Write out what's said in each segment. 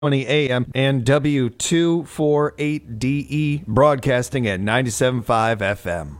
20 a.m. and W248DE broadcasting at 97.5 FM.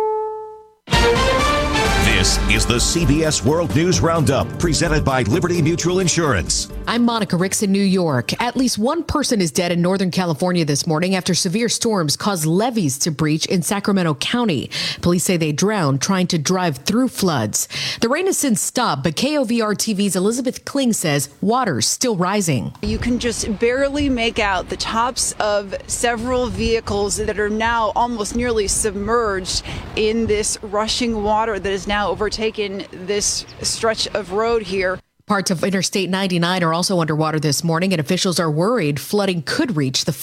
This is the CBS World News Roundup, presented by Liberty Mutual Insurance. I'm Monica Ricks in New York. At least one person is dead in Northern California this morning after severe storms caused levees to breach in Sacramento County. Police say they drowned trying to drive through floods. The rain has since stopped, but KOVR TV's Elizabeth Kling says water's still rising. You can just barely make out the tops of several vehicles that are now almost nearly submerged in this rushing water that is now overtaken this stretch of road here. Parts of Interstate 99 are also underwater this morning, and officials are worried flooding could reach the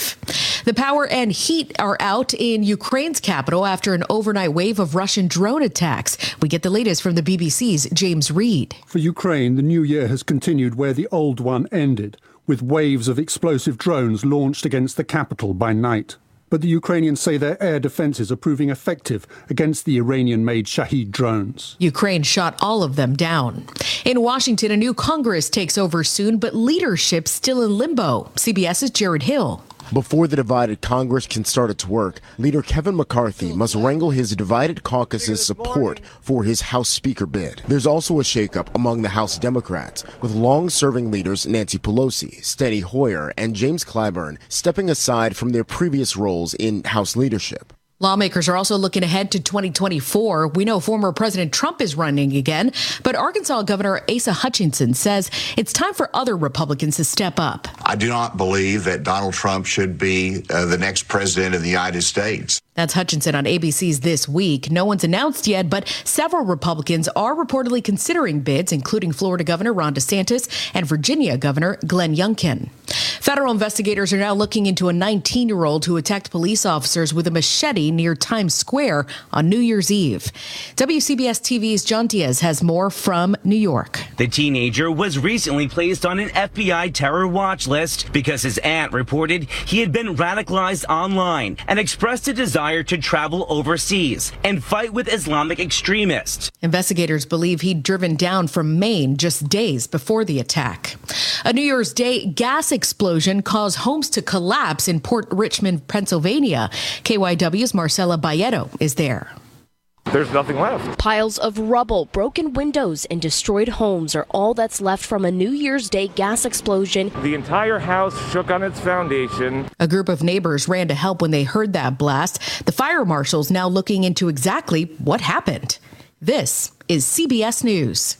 5. The power and heat are out in Ukraine's capital after an overnight wave of Russian drone attacks. We get the latest from the BBC's James Reed. For Ukraine, the new year has continued where the old one ended, with waves of explosive drones launched against the capital by night. But the Ukrainians say their air defenses are proving effective against the Iranian-made Shahed drones. Ukraine shot all of them down. In Washington, a new Congress takes over soon, but leadership still in limbo. CBS's Jared Hill. Before the divided Congress can start its work, Leader Kevin McCarthy must wrangle his divided caucus's support for his House Speaker bid. There's also a shakeup among the House Democrats, with long-serving leaders Nancy Pelosi, Steny Hoyer, and James Clyburn stepping aside from their previous roles in House leadership. Lawmakers are also looking ahead to 2024. We know former President Trump is running again, but Arkansas Governor Asa Hutchinson says it's time for other Republicans to step up. I do not believe that Donald Trump should be the next president of the United States. That's Hutchinson on ABC's This Week. No one's announced yet, but several Republicans are reportedly considering bids, including Florida Governor Ron DeSantis and Virginia Governor Glenn Youngkin. Federal investigators are now looking into a 19-year-old who attacked police officers with a machete near Times Square on New Year's Eve. WCBS TV's John Diaz has more from New York. The teenager was recently placed on an FBI terror watch list because his aunt reported he had been radicalized online and expressed a desire to travel overseas and fight with Islamic extremists. Investigators believe he'd driven down from Maine just days before the attack. A New Year's Day gas explosion caused homes to collapse in Port Richmond, Pennsylvania. KYW's Marcela Bayeto is there. There's nothing left. Piles of rubble, broken windows, and destroyed homes are all that's left from a New Year's Day gas explosion. The entire house shook on its foundation. A group of neighbors ran to help when they heard that blast. The fire marshal's now looking into exactly what happened. This is CBS News.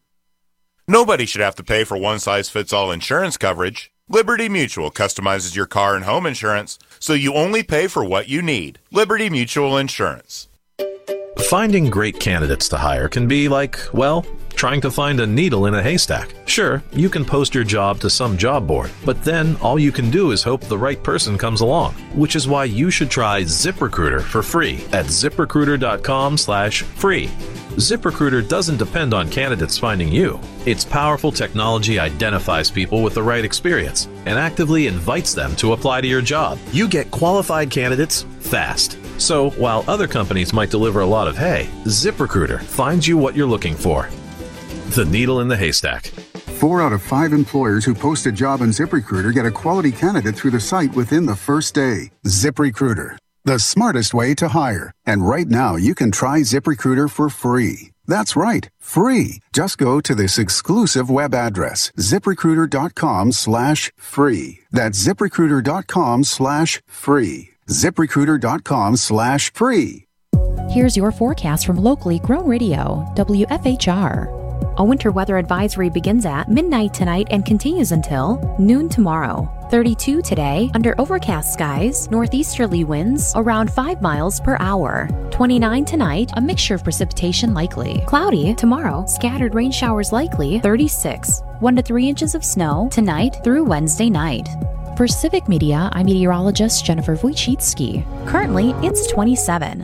Nobody should have to pay for one-size-fits-all insurance coverage. Liberty Mutual customizes your car and home insurance, so you only pay for what you need. Liberty Mutual Insurance. Finding great candidates to hire can be like, well, trying to find a needle in a haystack. Sure, you can post your job to some job board, but then all you can do is hope the right person comes along, which is why you should try ZipRecruiter for free at ZipRecruiter.com/free. ZipRecruiter doesn't depend on candidates finding you. Its powerful technology identifies people with the right experience and actively invites them to apply to your job. You get qualified candidates fast. So while other companies might deliver a lot of hay, ZipRecruiter finds you what you're looking for. The needle in the haystack. 4 out of 5 employers who post a job on ZipRecruiter get a quality candidate through the site within the first day. ZipRecruiter, the smartest way to hire. And right now, you can try ZipRecruiter for free. That's right, free. Just go to this exclusive web address, ZipRecruiter.com/free. That's ZipRecruiter.com/free. ZipRecruiter.com/free. Here's your forecast from locally grown radio, WFHR. A winter weather advisory begins at midnight tonight and continues until noon tomorrow. 32 today, under overcast skies, northeasterly winds around 5 miles per hour. 29 tonight, a mixture of precipitation likely. Cloudy tomorrow, scattered rain showers likely. 36, 1 to 3 inches of snow tonight through Wednesday night. For Civic Media, I'm meteorologist Jennifer Wojcicki. Currently, it's 27.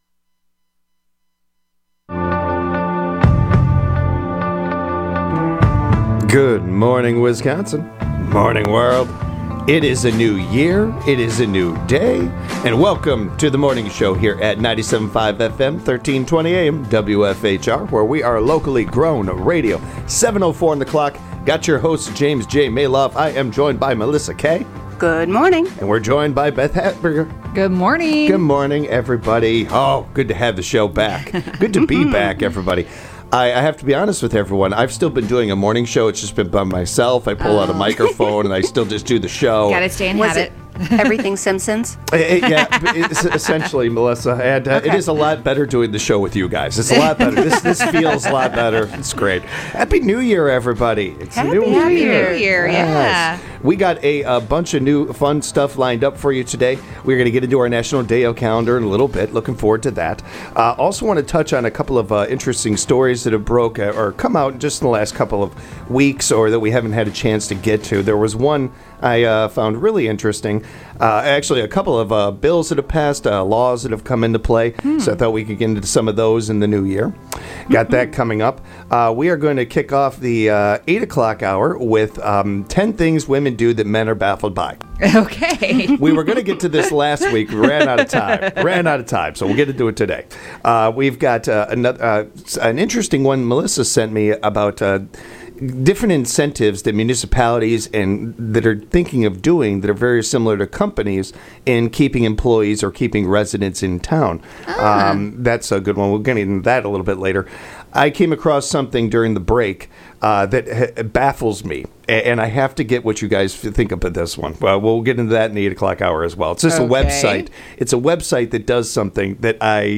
Good morning, Wisconsin. Morning, world. It is a new year. It is a new day. And welcome to the morning show here at 97.5 FM, 1320 AM, WFHR, where we are locally grown radio. 7:04 on the clock. Got your host, James J. Maloff. I am joined by Melissa Kay. Good morning. And we're joined by Beth Hatberger. Good morning. Good morning, everybody. Oh, good to have the show back. Good to be back, everybody. I have to be honest with everyone. I've still been doing a morning show. It's just been by myself. I pull out a microphone and I still just do the show. Got to stay in habit. Everything Simpsons? Yeah, it's essentially, Melissa. And it is a lot better doing the show with you guys. It's a lot better. This feels a lot better. It's great. Happy New Year, everybody. It's Happy New Year. Yeah. We got a bunch of new fun stuff lined up for you today. We're going to get into our National Day-O calendar in a little bit. Looking forward to that. Also want to touch on a couple of interesting stories that have broke or come out just in the last couple of weeks or that we haven't had a chance to get to. There was one I found really interesting. Actually, a couple of bills that have passed, laws that have come into play. So I thought we could get into some of those in the new year. Got that coming up. We are going to kick off the 8 o'clock hour with 10 things women do that men are baffled by. Okay. We were going to get to this last week. We ran out of time. So we'll get to do it today. We've got an interesting one Melissa sent me about different incentives that municipalities and that are thinking of doing that are very similar to companies in keeping employees or keeping residents in town. That's a good one. We'll get into that a little bit later. I came across something during the break that baffles me, and I have to get what you guys think of this one. We'll get into that in the 8 o'clock hour as well. It's just a website. It's a website that does something that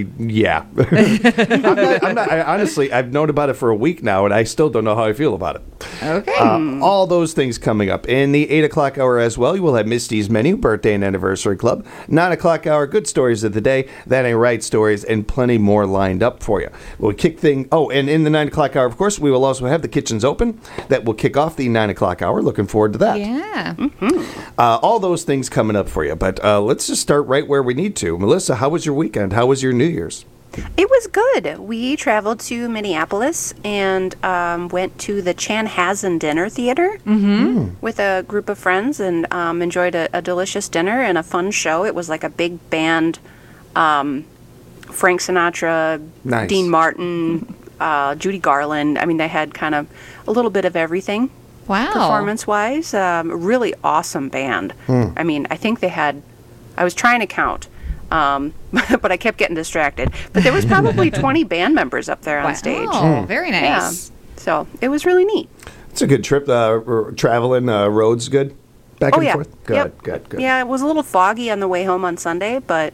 honestly, I've known about it for a week now, and I still don't know how I feel about it. Okay. All those things coming up. In the 8 o'clock hour as well, you will have Misty's Menu, Birthday and Anniversary Club. 9 o'clock hour, Good Stories of the Day, That Ain't Right Stories, and plenty more lined up for you. We'll kick things... and in the 9 o'clock hour, of course, we will also have the kitchens open. That will kick off the 9 o'clock hour. Looking forward to that. Yeah. All those things coming up for you. But let's just start right where we need to. Melissa, how was your weekend? How was your New Year's? It was good. We traveled to Minneapolis and went to the Chanhassen Dinner Theater with a group of friends and enjoyed a delicious dinner and a fun show. It was like a big band, Frank Sinatra, nice. Dean Martin, Judy Garland. I mean, they had kind of a little bit of everything. Wow. Performance-wise, really awesome band. I mean, I think they had, I was trying to count, but I kept getting distracted. But there was probably 20 band members up there on stage. Oh, very nice. Yeah. So it was really neat. It's a good trip. Traveling, roads good? Back and forth? Good. Yeah, it was a little foggy on the way home on Sunday, but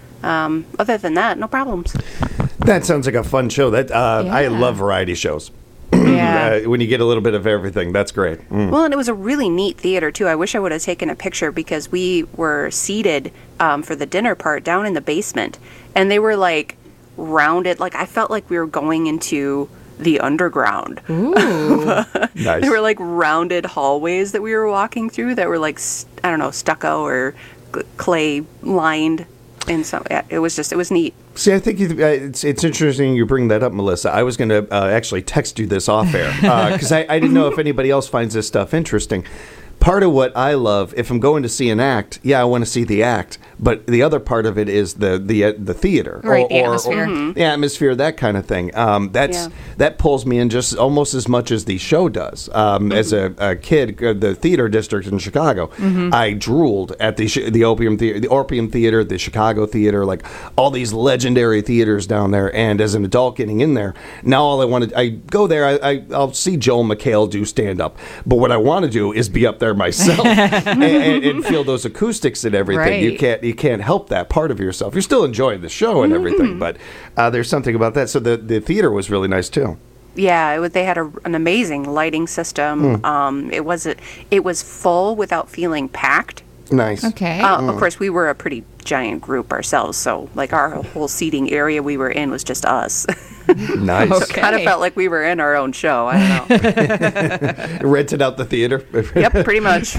other than that, no problems. That sounds like a fun show. I love variety shows. Yeah. When you get a little bit of everything, that's great. Well, and it was a really neat theater, too. I wish I would have taken a picture because we were seated for the dinner part down in the basement, and they were, like, rounded. Like, I felt like we were going into the underground. Ooh. Nice. They were, like, rounded hallways that we were walking through that were, like, I don't know, stucco or clay lined. And so it was neat. See, I think it's interesting you bring that up, Melissa. I was going to actually text you this off air because I didn't know if anybody else finds this stuff interesting. Part of what I love, if I'm going to see an act, I want to see the act. But the other part of it is the theater, right? The atmosphere, the atmosphere, that kind of thing. That pulls me in just almost as much as the show does. As a kid, the theater district in Chicago, I drooled at the Orpheum Theater, the Chicago Theater, like all these legendary theaters down there. And as an adult, getting in there, now all I go there. I'll see Joel McHale do stand up, but what I want to do is be up there myself and feel those acoustics and everything. Right. You can't help that part of yourself. You're still enjoying the show and everything, but there's something about that. So the theater was really nice too. Yeah, they had an amazing lighting system. It was full without feeling packed. Nice. Okay. Of course, we were a pretty giant group ourselves, so like our whole seating area we were in was just us. Nice. Okay. Kind of felt like we were in our own show. I don't know. Rented out the theater. Yep, pretty much.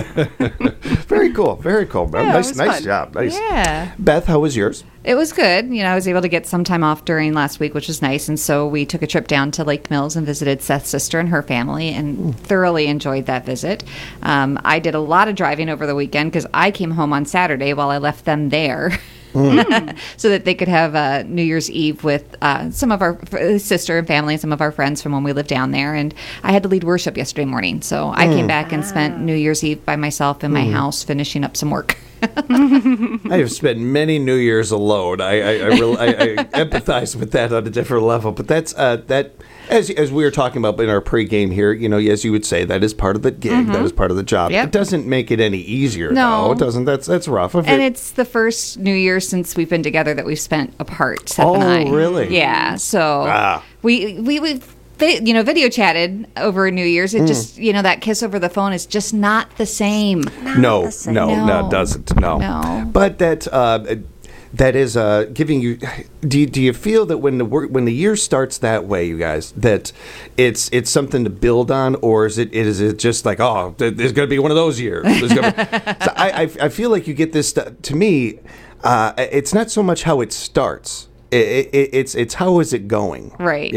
Very cool. Very cool. Yeah, nice job. Nice. Yeah. Beth, how was yours? It was good. I was able to get some time off during last week, which was nice. And so we took a trip down to Lake Mills and visited Seth's sister and her family and thoroughly enjoyed that visit. I did a lot of driving over the weekend because I came home on Saturday while I left them there. so that they could have New Year's Eve with some of our sister and family and some of our friends from when we lived down there. And I had to lead worship yesterday morning, so I came back and spent New Year's Eve by myself in my house finishing up some work. I have spent many New Years alone. I empathize with that on a different level, but that's that. As we were talking about in our pregame here, as you would say, that is part of the gig. That is part of the job. Yep. It doesn't make it any easier, No. though. It doesn't. That's rough. And it's the first New Year since we've been together that we've spent apart, Seth and I. Oh, really? Yeah. So we've video chatted over New Year's. It just, that kiss over the phone is just not the same. No, it doesn't. No. But that is giving you. Do you feel that when the year starts that way, you guys, that it's something to build on, or is it just like, oh, there's going to be one of those years? So I feel like you get this. To me, it's not so much how it starts. It's how is it going? Right.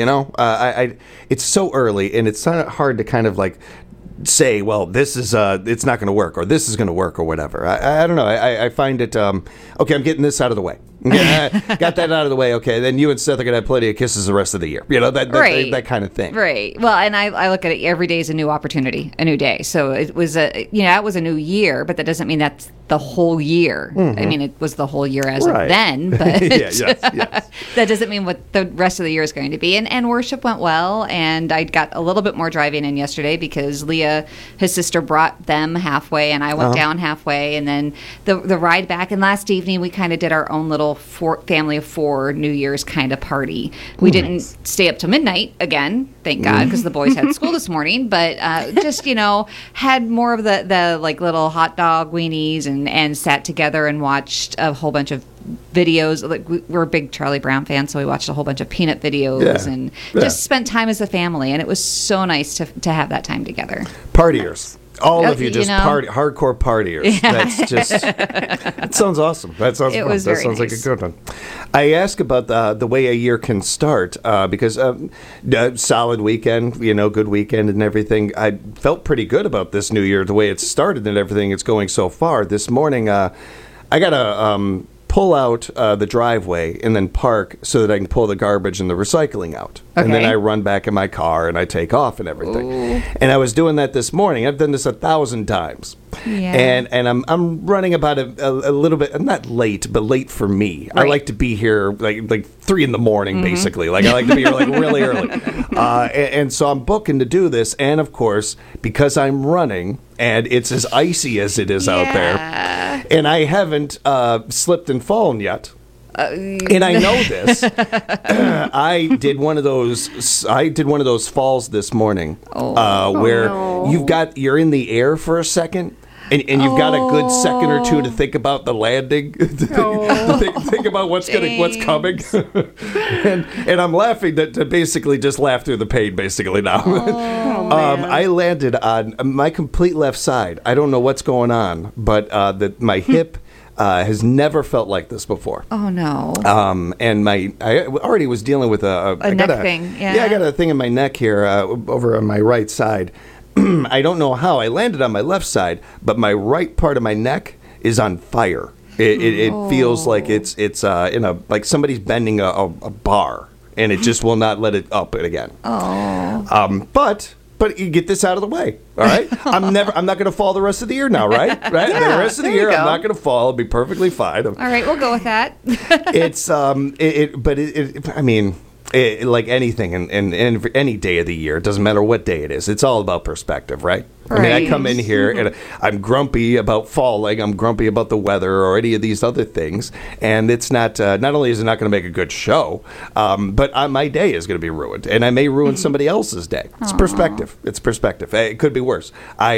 It's so early, and it's hard to kind of like say, well, this is it's not going to work, or this is going to work, or whatever. I don't know. I find it okay. I'm getting this out of the way. Got that out of the way. Okay, then you and Seth are going to have plenty of kisses the rest of the year. That kind of thing. Right. Well, and I look at it every day as a new opportunity, a new day. So it was it was a new year, but that doesn't mean that's the whole year. I mean, it was the whole year as of then, but yes. that doesn't mean what the rest of the year is going to be. And worship went well, and I got a little bit more driving in yesterday because Leah, his sister, brought them halfway, and I went down halfway, and then the ride back. And last evening we kind of did our own little family of four New Year's kind of party. We didn't stay up till midnight again, thank God, because the boys had school this morning, but just had more of the like little hot dog weenies and sat together and watched a whole bunch of videos. Like we're big Charlie Brown fans, so we watched a whole bunch of Peanut videos and just spent time as a family, and it was so nice to have that time together. Partiers. All of you just hardcore partiers. Yeah. That's just, that sounds awesome. That sounds fun. That sounds like a good one. I ask about the way a year can start because solid weekend, good weekend and everything. I felt pretty good about this new year, the way it started and everything. It's going so far. This morning, I got to pull out the driveway and then park so that I can pull the garbage and the recycling out. Okay. And then I run back in my car and I take off and everything. Ooh. And I was doing that this morning. I've done this 1,000 times. Yeah. And I'm running about a little bit, not late, but late for me. Right. I like to be here like 3 a.m, basically. Like I like to be here like really early. And so I'm booking to do this. And of course, because I'm running and it's as icy as it is out there, and I haven't slipped and fallen yet. And I know this. I did one of those falls this morning where you're in the air for a second. And you've got a good second or two to think about the landing, think about what's coming, and I'm laughing to basically just laugh through the pain basically now. I landed on my complete left side. I don't know what's going on, but my hip has never felt like this before. Oh no! And I already was dealing with a neck thing. Yeah, I got a thing in my neck here over on my right side. I don't know how I landed on my left side, but my right part of my neck is on fire. It feels like it's in a like somebody's bending a bar, and it just will not let it up again. Oh. But you get this out of the way, all right? I'm not going to fall the rest of the year now, right? Right? Yeah, the rest of the year, I'm not going to fall. I'll be perfectly fine. All right, we'll go with that. Like anything in any day of the year, it doesn't matter what day it is. It's all about perspective, right? Right. I mean, I come in here and I'm grumpy about falling. I'm grumpy about the weather or any of these other things. And it's not only is it not going to make a good show, but my day is going to be ruined. And I may ruin somebody else's day. It's perspective. It's perspective. It could be worse. I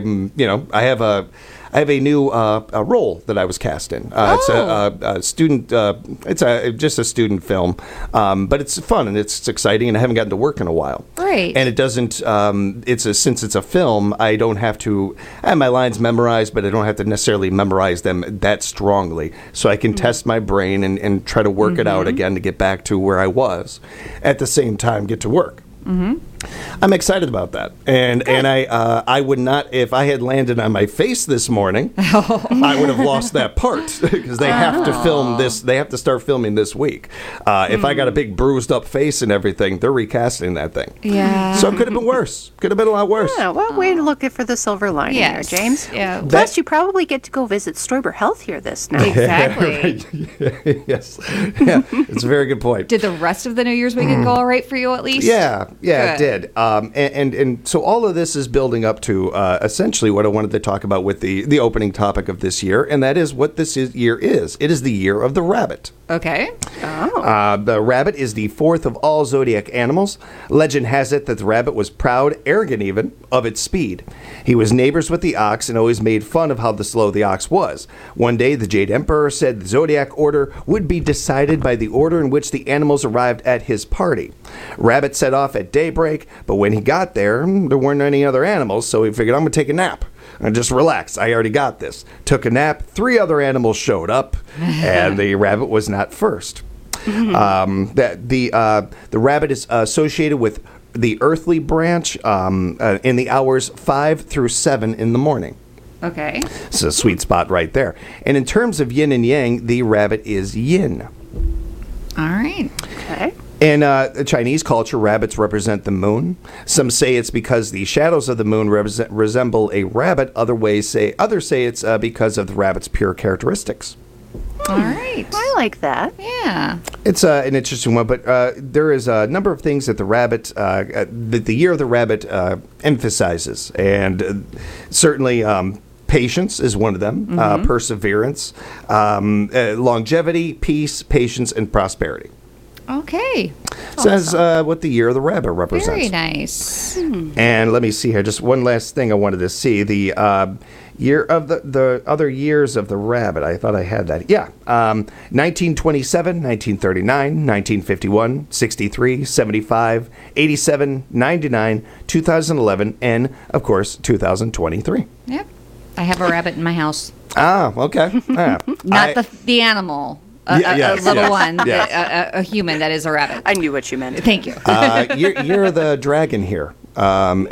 have a new role that I was cast in. It's a student. It's just a student film, but it's fun and it's exciting. And I haven't gotten to work in a while. Right. And it doesn't. Since it's a film, I don't have to. I have my lines memorized, but I don't have to necessarily memorize them that strongly. So I can test my brain and try to work it out again to get back to where I was. At the same time, get to work. I'm excited about that, and I would not, if I had landed on my face this morning, I would have lost that part because they have to film this. They have to start filming this week. If I got a big bruised up face and everything, they're recasting that thing. Yeah. So it could have been worse. Could have been a lot worse. Yeah, well, way to look for the silver lining here, James. Yeah. Plus, you probably get to go visit Stoiber Health here this night. Exactly. Yes. Yeah, it's a very good point. Did the rest of the New Year's weekend go all right for you at least? Yeah, it Good. did. And so all of this is building up to essentially what I wanted to talk about with the opening topic of this year, and that is what year is. It is the year of the rabbit. Okay. The rabbit is the fourth of all zodiac animals. Legend has it that the rabbit was proud, arrogant even, of its speed. He was neighbors with the ox and always made fun of how slow the ox was. One day, the Jade Emperor said the zodiac order would be decided by the order in which the animals arrived at his party. Rabbit set off at daybreak, but when he got there weren't any other animals, so he figured, I'm going to take a nap. And just relax. I already got this. Took a nap. 3 other animals showed up, and the rabbit was not first. The rabbit is associated with the earthly branch in the hours 5 through 7 in the morning. Okay. It's a sweet spot right there. And in terms of yin and yang, the rabbit is yin. All right. Okay. In Chinese culture, rabbits represent the moon. Some say it's because the shadows of the moon resemble a rabbit. Others say it's because of the rabbit's pure characteristics. All right. I like that. Yeah. It's an interesting one, but there is a number of things that the rabbit, that the year of the rabbit emphasizes, and certainly patience is one of them. Perseverance, longevity, peace, patience, and prosperity. Okay. Says what the year of the rabbit represents. Very nice. And let me see here. Just one last thing I wanted to see. The year of the other years of the rabbit. I thought I had that. Yeah. 1927, 1939, 1951, 63, 75, 87, 99, 2011, and, of course, 2023. Yep. I have a rabbit in my house. Ah, okay. Not the animal. A little one, a human that is a rabbit. I knew what you meant. Thank you. You're the dragon here. I'm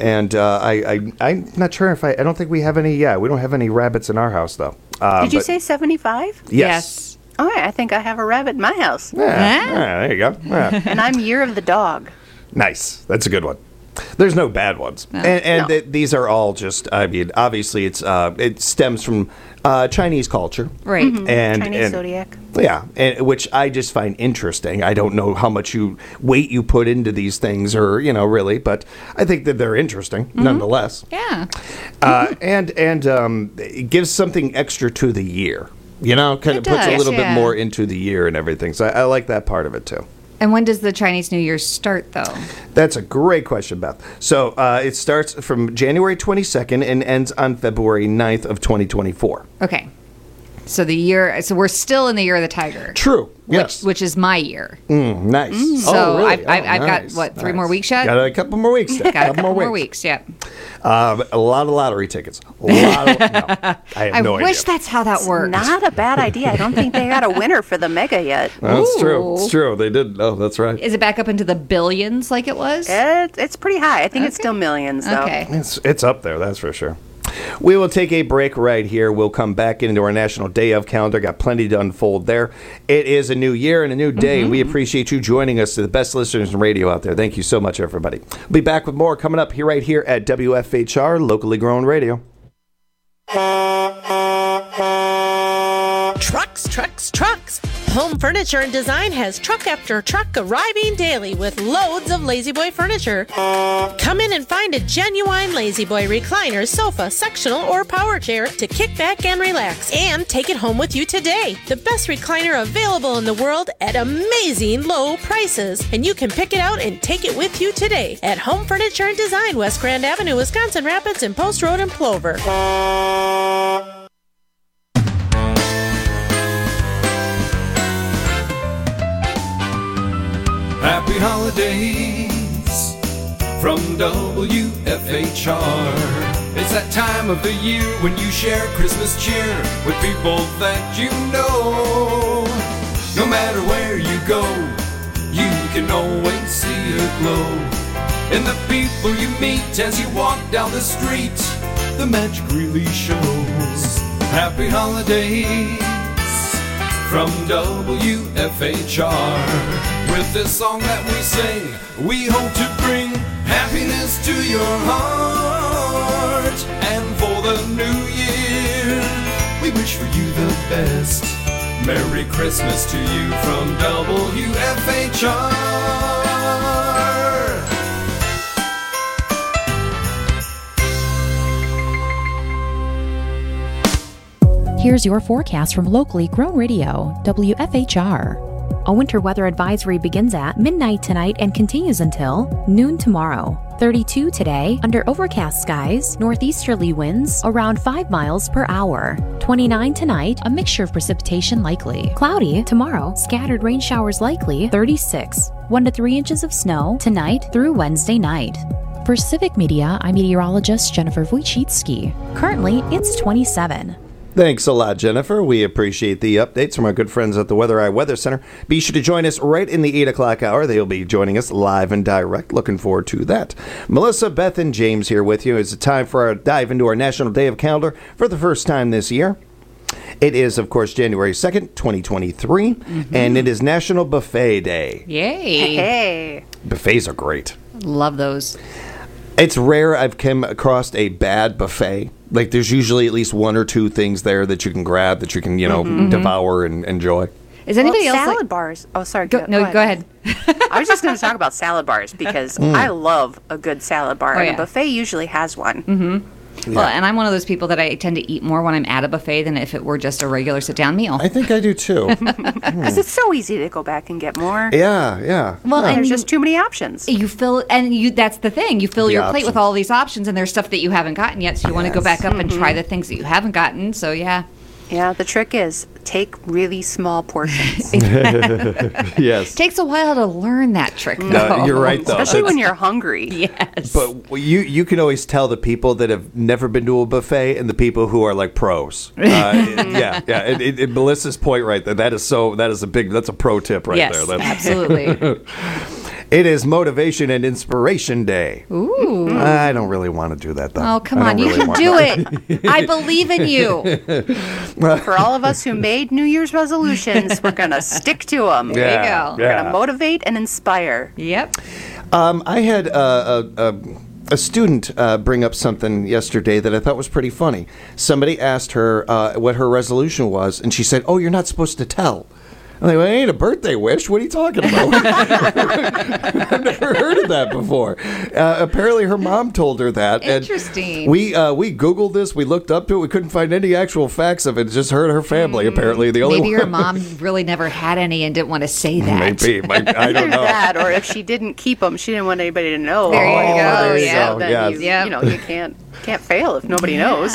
not sure if I don't think we have any. Yeah, we don't have any rabbits in our house, though. Did you say 75? Yes. All right, I think I have a rabbit in my house. Yeah, there you go. Yeah. And I'm year of the dog. Nice. That's a good one. There's no bad ones, these are all just. I mean, obviously, it stems from Chinese culture, right? And Chinese zodiac. Yeah, which I just find interesting. I don't know how much weight you put into these things, or really, but I think that they're interesting nonetheless. Yeah, and it gives something extra to the year. Kind of puts a little bit more into the year and everything. So I like that part of it too. And when does the Chinese New Year start, though? That's a great question, Beth. So it starts from January 22nd and ends on February 9th of 2024. Okay. So we're still in the year of the tiger. True. Yes. Which is my year. Nice. So really? I've got 3 more weeks yet? Got a couple more weeks. Got a couple more weeks. Yeah. A lot of lottery tickets. I have no idea. I wish that's how that worked. Not a bad idea. I don't think they got a winner for the mega yet. That's true. It's true. They did. Oh, that's right. Is it back up into the billions like it was? It's pretty high. I think it's still millions, though. Okay. It's up there. That's for sure. We will take a break right here. We'll come back into our National Day of calendar. Got plenty to unfold there. It is a new year and a new day. We appreciate you joining us, to the best listeners in radio out there. Thank you so much, everybody. We'll be back with more coming up right here at WFHR, locally grown radio. Trucks. Home Furniture and Design has truck after truck arriving daily with loads of La-Z-Boy furniture. Come in and find a genuine La-Z-Boy recliner, sofa, sectional, or power chair to kick back and relax, and take it home with you today. The best recliner available in the world at amazing low prices, and you can pick it out and take it with you today at Home Furniture and Design, West Grand Avenue, Wisconsin Rapids, and Post Road in Plover. Happy holidays from WFHR. It's that time of the year when you share Christmas cheer with people that you know. No matter where you go, you can always see a glow and the people you meet as you walk down the street. The magic really shows. Happy holidays from WFHR. With this song that we sing, we hope to bring happiness to your heart. And for the new year, we wish for you the best. Merry Christmas to you from WFHR. Here's your forecast from locally grown radio, WFHR. A winter weather advisory begins at midnight tonight and continues until noon tomorrow. 32 today, under overcast skies, northeasterly winds around 5 miles per hour. 29 tonight, a mixture of precipitation likely. Cloudy tomorrow, scattered rain showers likely. 36, 1 to 3 inches of snow tonight through Wednesday night. For Civic Media, I'm meteorologist Jennifer Wojcicki. Currently, it's 27. Thanks a lot, Jennifer. We appreciate the updates from our good friends at the Weather Eye Weather Center. Be sure to join us right in the 8 o'clock hour. They'll be joining us live and direct. Looking forward to that. Melissa, Beth, and James here with you. It's time for our dive into our National Day of Calendar for the first time this year. It is, of course, January 2nd, 2023, and it is National Buffet Day. Yay. Hey. Buffets are great. Love those. It's rare I've come across a bad buffet. Like, there's usually at least 1 or 2 things there that you can grab, that you can, devour and enjoy. Is anybody else salad like... bars? Oh, sorry. Go ahead. I was just going to talk about salad bars because I love a good salad bar, and a buffet usually has one. Mm-hmm. Yeah. Well, and I'm one of those people that I tend to eat more when I'm at a buffet than if it were just a regular sit-down meal. I think I do, too. Because it's so easy to go back and get more. Yeah. Well, and there's just too many options. You fill, that's the thing. You fill your plate with all these options, and there's stuff that you haven't gotten yet, so you want to go back up and try the things that you haven't gotten, so yeah. Yeah, the trick is take really small portions. Yes. It takes a while to learn that trick, though. No, you're right, though. Especially when you're hungry. Yes. But you can always tell the people that have never been to a buffet and the people who are like pros. Melissa's point right there. That's a pro tip right there. Yes, absolutely. It is Motivation and Inspiration Day. Ooh. I don't really want to do that, though. Oh, come on. You can do it. I believe in you. For all of us who made New Year's resolutions, we're going to stick to them. There you go. We're going to motivate and inspire. Yep. I had a student bring up something yesterday that I thought was pretty funny. Somebody asked her what her resolution was, and she said, "Oh, you're not supposed to tell." I'm like, well, it ain't a birthday wish. What are you talking about? I've never heard of that before. Apparently, her mom told her that. Interesting. And we Googled this. We looked up to it. We couldn't find any actual facts of it. Just her family, apparently. Maybe her mom really never had any and didn't want to say that. Maybe. I don't know. That, or if she didn't keep them, she didn't want anybody to know. There you go. There you go. Then Yes. you can't fail if nobody knows.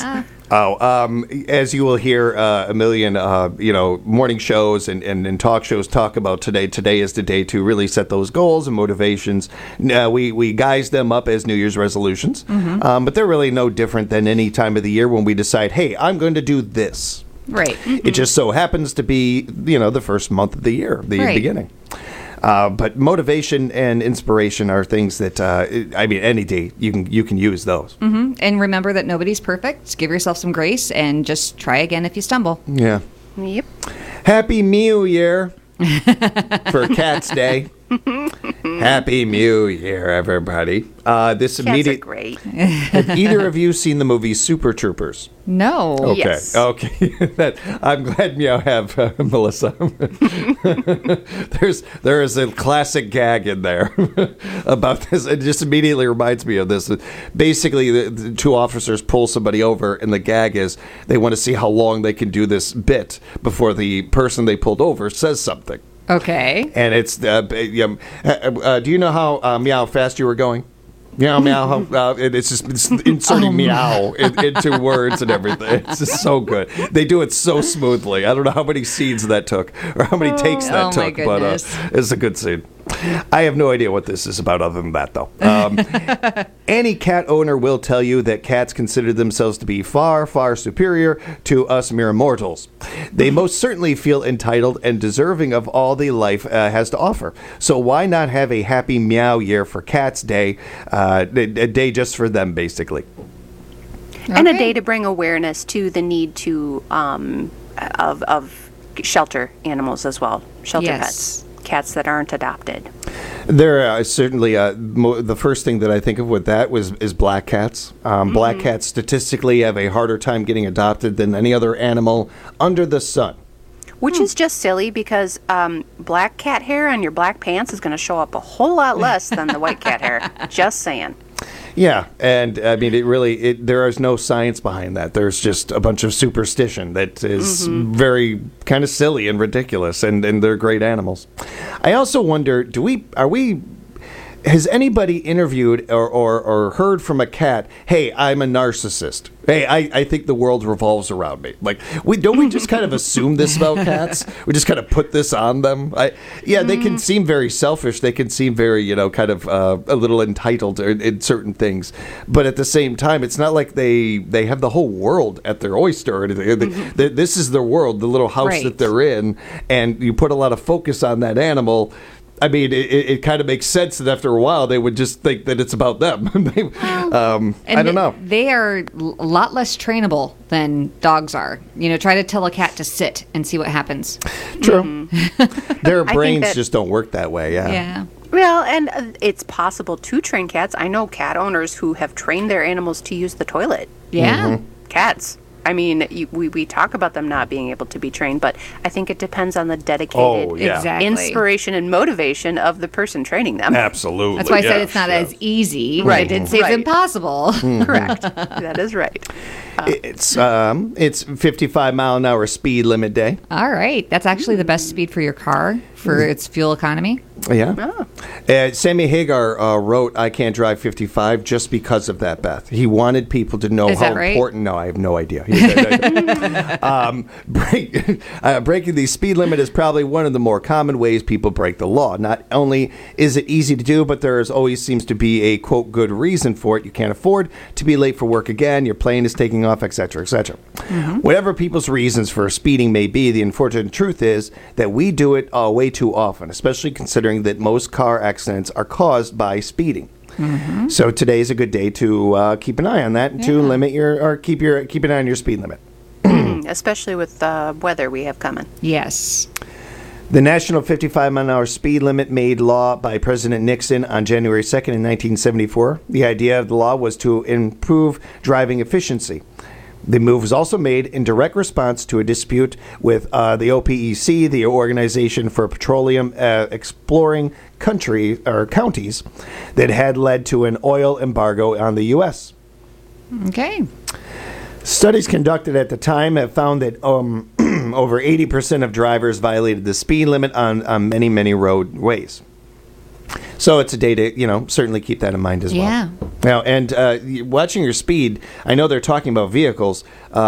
As you will hear a million, morning shows and talk shows talk about today. Today is the day to really set those goals and motivations. We guise them up as New Year's resolutions, but they're really no different than any time of the year when we decide, hey, I'm going to do this. Right. It just so happens to be, the first month of the year, the beginning. But motivation and inspiration are things that, any day you can use those. Mm-hmm. And remember that nobody's perfect. Give yourself some grace and just try again if you stumble. Yeah. Yep. Happy Mew Year for Cats Day. Happy Mew Year, everybody. Cats are great. Have either of you seen the movie Super Troopers? No. Okay. Yes. Okay. I'm glad you have, Melissa. There is a classic gag in there about this. It just immediately reminds me of this. Basically, the 2 officers pull somebody over, and the gag is they want to see how long they can do this bit before the person they pulled over says something. Okay. And it's do you know how fast you were going? Meow. It's inserting meow into words and everything. It's just so good. They do it so smoothly. I don't know how many scenes that took or how many takes that took, but it's a good scene. I have no idea what this is about other than that, though. Any cat owner will tell you that cats consider themselves to be far, far superior to us mere mortals. They most certainly feel entitled and deserving of all the life has to offer. So why not have a happy meow year for Cats Day, a day just for them, basically. And a day to bring awareness to the need to of shelter animals as well, shelter pets, cats that aren't adopted. There certainly the first thing that I think of with that is black cats. Black cats statistically have a harder time getting adopted than any other animal under the sun. Which is just silly because black cat hair on your black pants is going to show up a whole lot less than the white cat hair. Just saying. Yeah, and I mean, there is no science behind that. There's just a bunch of superstition that is very kind of silly and ridiculous, and they're great animals. I also wonder, has anybody interviewed or heard from a cat, hey, I'm a narcissist. Hey, I think the world revolves around me. Like, don't we just kind of assume this about cats? We just kind of put this on them? They can seem very selfish. They can seem very, kind of a little entitled in certain things. But at the same time, it's not like they have the whole world at their oyster or anything. This is their world, the little house that they're in, and you put a lot of focus on that animal. I mean, it kind of makes sense that after a while they would just think that it's about them. I don't know. They are a lot less trainable than dogs are. Try to tell a cat to sit and see what happens. True. Their brains just don't work that way, Yeah. Well, and it's possible to train cats. I know cat owners who have trained their animals to use the toilet. Yeah. Cats. I mean, we talk about them not being able to be trained, but I think it depends on the dedicated inspiration and motivation of the person training them. Absolutely. That's why I said it's not as easy. Right. I didn't say it's impossible. Correct. That is right. It's 55-mile-an-hour speed limit day. All right. That's actually the best speed for your car for its fuel economy. Yeah. Sammy Hagar wrote, I can't drive 55 just because of that, Beth. He wanted people to know how important. No, I have no idea. Breaking the speed limit is probably one of the more common ways people break the law. Not only is it easy to do, but there always seems to be a, quote, good reason for it. You can't afford to be late for work again. Your plane is taking off, etc., etc. Whatever people's reasons for speeding may be, the unfortunate truth is that we do it way too often, especially considering that most car accidents are caused by speeding. So today is a good day to keep an eye on that, to limit keep an eye on your speed limit. Especially with the weather we have coming. Yes. The national 55-mile-an-hour speed limit made law by President Nixon on January 2nd in 1974. The idea of the law was to improve driving efficiency. The move was also made in direct response to a dispute with the OPEC, the Organization for Petroleum Exploring Counties, that had led to an oil embargo on the U.S. Okay. Studies conducted at the time have found that over 80% of drivers violated the speed limit on many, many roadways. So it's a day to, certainly keep that in mind as well. Yeah. Now, and watching your speed, I know they're talking about vehicles.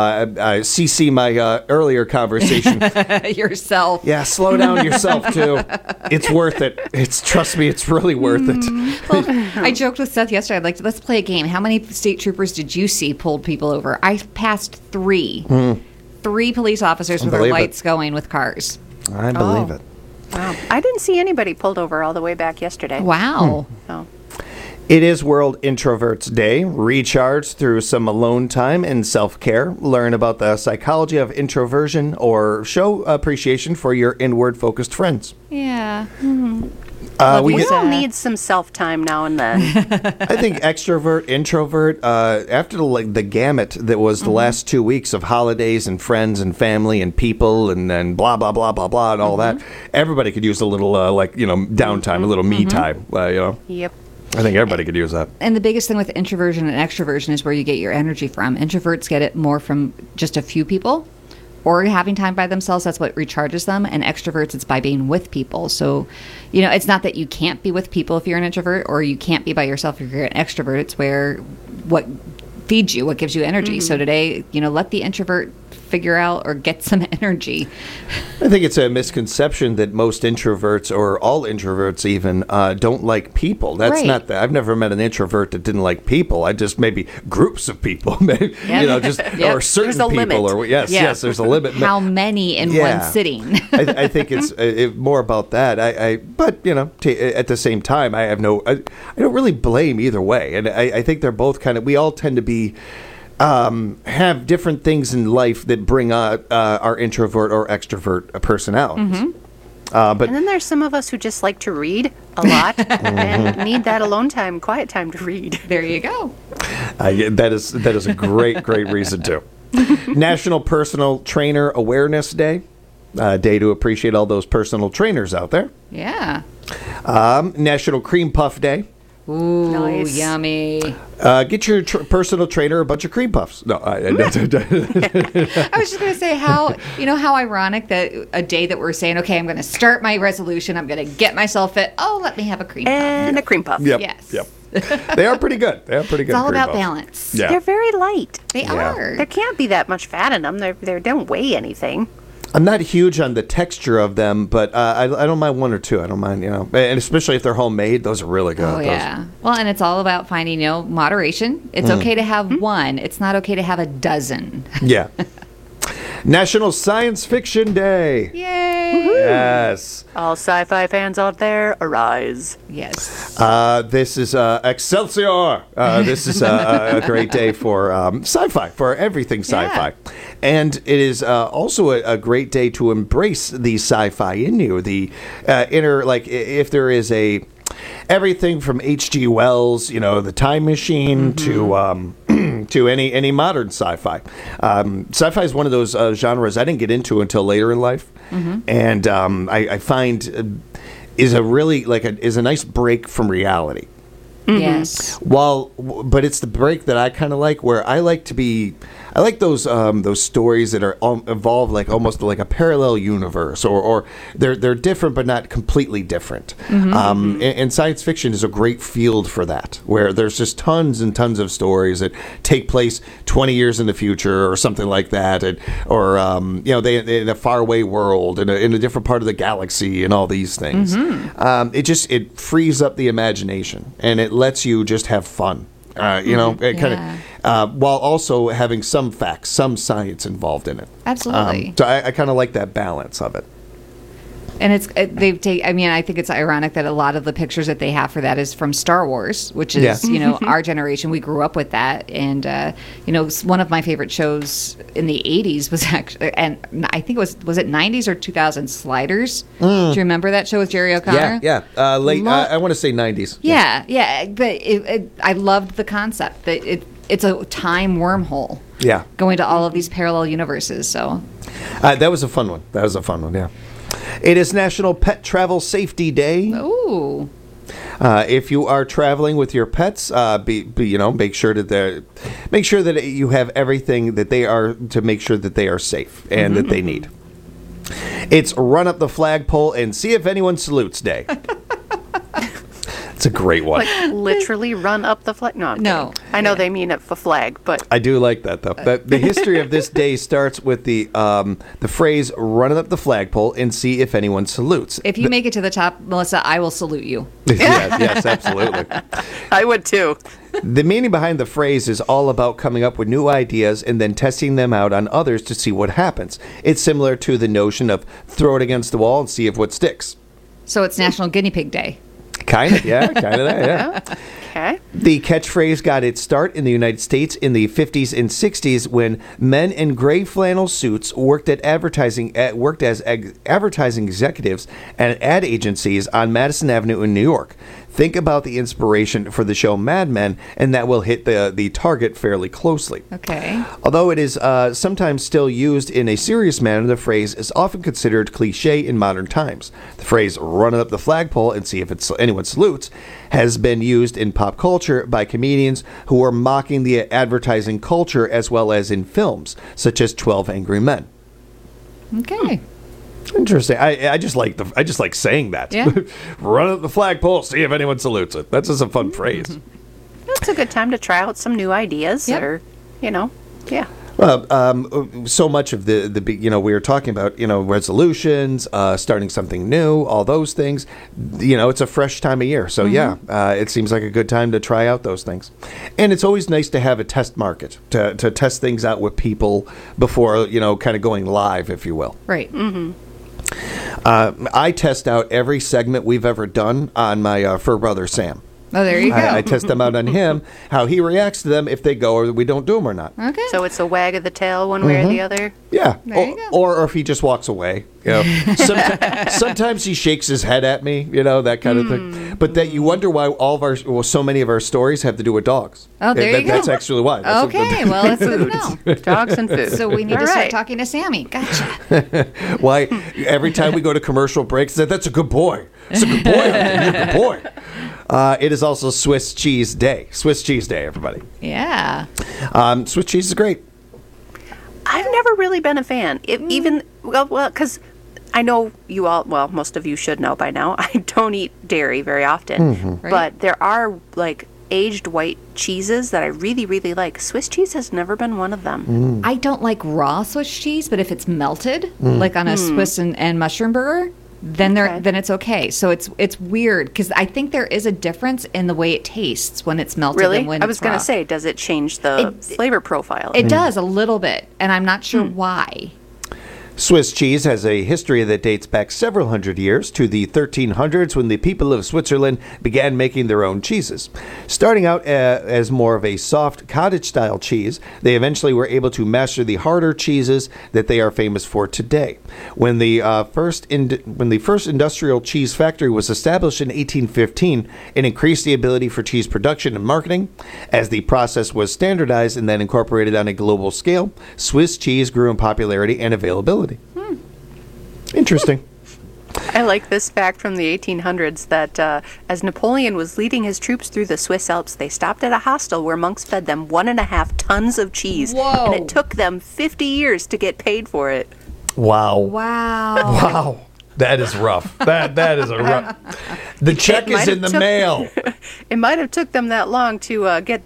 CC my earlier conversation. Yourself. Yeah, slow down yourself, too. It's worth it. Trust me, it's really worth it. Well, I joked with Seth yesterday, let's play a game. How many state troopers did you see pulled people over? I passed 3. 3 police officers with their lights going with cars. I believe it. Wow. I didn't see anybody pulled over all the way back yesterday. Wow. Oh. It is World Introverts Day. Recharge through some alone time and self-care. Learn about the psychology of introversion or show appreciation for your inward-focused friends. Yeah. We all need some self-time now and then. I think extrovert, introvert, after the gamut that was the last 2 weeks of holidays and friends and family and people and then blah, blah, blah, blah, blah, and all that, everybody could use a little, downtime, a little me time, Yep. I think everybody could use that. And the biggest thing with introversion and extroversion is where you get your energy from. Introverts get it more from just a few people or having time by themselves. That's what recharges them. And extroverts, it's by being with people. So, it's not that you can't be with people if you're an introvert or you can't be by yourself if you're an extrovert. It's what feeds you, what gives you energy. So today, let the introvert figure out or get some energy. I think it's a misconception that most introverts, or all introverts even, don't like people. That's Right. not that. I've never met an introvert that didn't like people. I just maybe groups of people, maybe, just or certain There's a people. limit. Or yes, there's a limit. How many in Yeah. one sitting? I think it's more about that. But at the same time, I don't really blame either way, and I think they're both kind of. We all tend to be. Have different things in life that bring out our introvert or extrovert personalities. But And then there's some of us who just like to read a lot and need that alone time, quiet time to read. There you go. that is a great reason too. National Personal Trainer Awareness Day. Day to appreciate all those personal trainers out there. Yeah. National Cream Puff Day. Ooh, Nice. yummy. Get your personal trainer a bunch of cream puffs. No, I was just going to say how ironic that a day that we're saying, okay, I'm going to start my resolution. I'm going to get myself fit. Oh, let me have a cream puff. And a cream puff. Yep. Yes. Yep. They are pretty good. It's all cream about puffs. balance. Yeah. They're very light. They are. There can't be that much fat in them. They don't weigh anything. I'm not huge on the texture of them, but I don't mind one or two. I don't mind, and especially if they're homemade, those are really good. Oh, yeah. Well, and it's all about finding, moderation. It's okay to have one. It's not okay to have a dozen. Yeah. National Science Fiction Day. Yay! Yes. All sci-fi fans out there, arise. Yes. This is Excelsior. This is a great day for sci-fi, for everything sci-fi. Yeah. And it is also a great day to embrace the sci-fi in you. The inner, if there is everything from H.G. Wells, The Time Machine, to any modern sci-fi. Sci-fi is one of those genres I didn't get into until later in life, and I find is a nice break from reality. Yes. But it's the break that I kind of like, where I like those stories that are involve almost like a parallel universe, or they're different but not completely different. And science fiction is a great field for that, where there's just tons and tons of stories that take place 20 years in the future or something like that, or they in a faraway world in a different part of the galaxy and all these things. It frees up the imagination, and it lets you just have fun. While also having some facts, some science involved in it. Absolutely. So I kind of like that balance of it. And I think it's ironic that a lot of the pictures that they have for that is from Star Wars, which is, our generation. We grew up with that. And, one of my favorite shows in the 80s was actually, and I think it was it 90s or 2000s, Sliders? Do you remember that show with Jerry O'Connor? Yeah. Late, I want to say 90s. Yeah. But I loved the concept that it's a time wormhole. Yeah. Going to all of these parallel universes. So that was a fun one. Yeah. It is National Pet Travel Safety Day. Ooh. If you are traveling with your pets, make sure that you have everything that they are, to make sure that they are safe and that they need. It's Run Up the Flagpole and See If Anyone Salutes Day. It's a great one. Literally run up the flag. No. I know they mean it for flag, but I do like that, though. The history of this day starts with the phrase "running up the flagpole and see if anyone salutes." If you make it to the top, Melissa, I will salute you. Yes, absolutely. I would too. The meaning behind the phrase is all about coming up with new ideas and then testing them out on others to see what happens. It's similar to the notion of throw it against the wall and see if what sticks. So it's National Guinea Pig Day. Kind of that, yeah. Okay. The catchphrase got its start in the United States in the 50s and 60s when men in gray flannel suits worked as advertising executives and ad agencies on Madison Avenue in New York. Think about the inspiration for the show Mad Men, and that will hit the target fairly closely. Okay. Although it is sometimes still used in a serious manner, the phrase is often considered cliche in modern times. The phrase "run up the flagpole and see if anyone salutes" has been used in pop culture by comedians who are mocking the advertising culture, as well as in films, such as 12 Angry Men. Okay. Interesting. I just like saying that. Yeah. Run up the flagpole, see if anyone salutes it. That's just a fun phrase. It's a good time to try out some new ideas, Yep. or, yeah. So much of the we were talking about, resolutions, starting something new, all those things. It's a fresh time of year. So, it seems like a good time to try out those things. And it's always nice to have a test market, to test things out with people before, kind of going live, if you will. Right. Mm-hmm. I test out every segment we've ever done on my fur brother, Sam. Oh, there you go. I test them out on him, how he reacts to them, if they go or we don't do them or not. Okay. So it's a wag of the tail one way or the other? Yeah. There you go. Or if he just walks away. Sometimes he shakes his head at me, that kind of thing. But that you wonder why so many of our stories have to do with dogs. Oh, there you go. That's actually why. Okay, well, that's good to know. Dogs and food. So we need to start talking to Sammy. Gotcha. Why every time we go to commercial breaks, that's a good boy. It's a good boy. You're a good boy. It is also Swiss Cheese Day. Swiss Cheese Day, everybody. Yeah. Swiss cheese is great. I've never really been a fan. Because I know you all, most of you should know by now, I don't eat dairy very often. Mm-hmm. Right. But there are, aged white cheeses that I really, really like. Swiss cheese has never been one of them. I don't like raw Swiss cheese, but if it's melted, like on a Swiss and mushroom burger, then it's okay. So it's weird because I think there is a difference in the way it tastes when it's melted. Really? And when I was going to say, does it change the flavor profile? It does a little bit, and I'm not sure why. Swiss cheese has a history that dates back several hundred years to the 1300s when the people of Switzerland began making their own cheeses. Starting out as more of a soft cottage-style cheese, they eventually were able to master the harder cheeses that they are famous for today. When the first industrial cheese factory was established in 1815, it increased the ability for cheese production and marketing. As the process was standardized and then incorporated on a global scale, Swiss cheese grew in popularity and availability. Interesting. I like this fact from the 1800s that as Napoleon was leading his troops through the Swiss Alps, they stopped at a hostel where monks fed them 1.5 tons of cheese. Whoa. And it took them 50 years to get paid for it. Wow. Wow. That is rough. That is a rough. The check is in the mail. It might have took them that long to get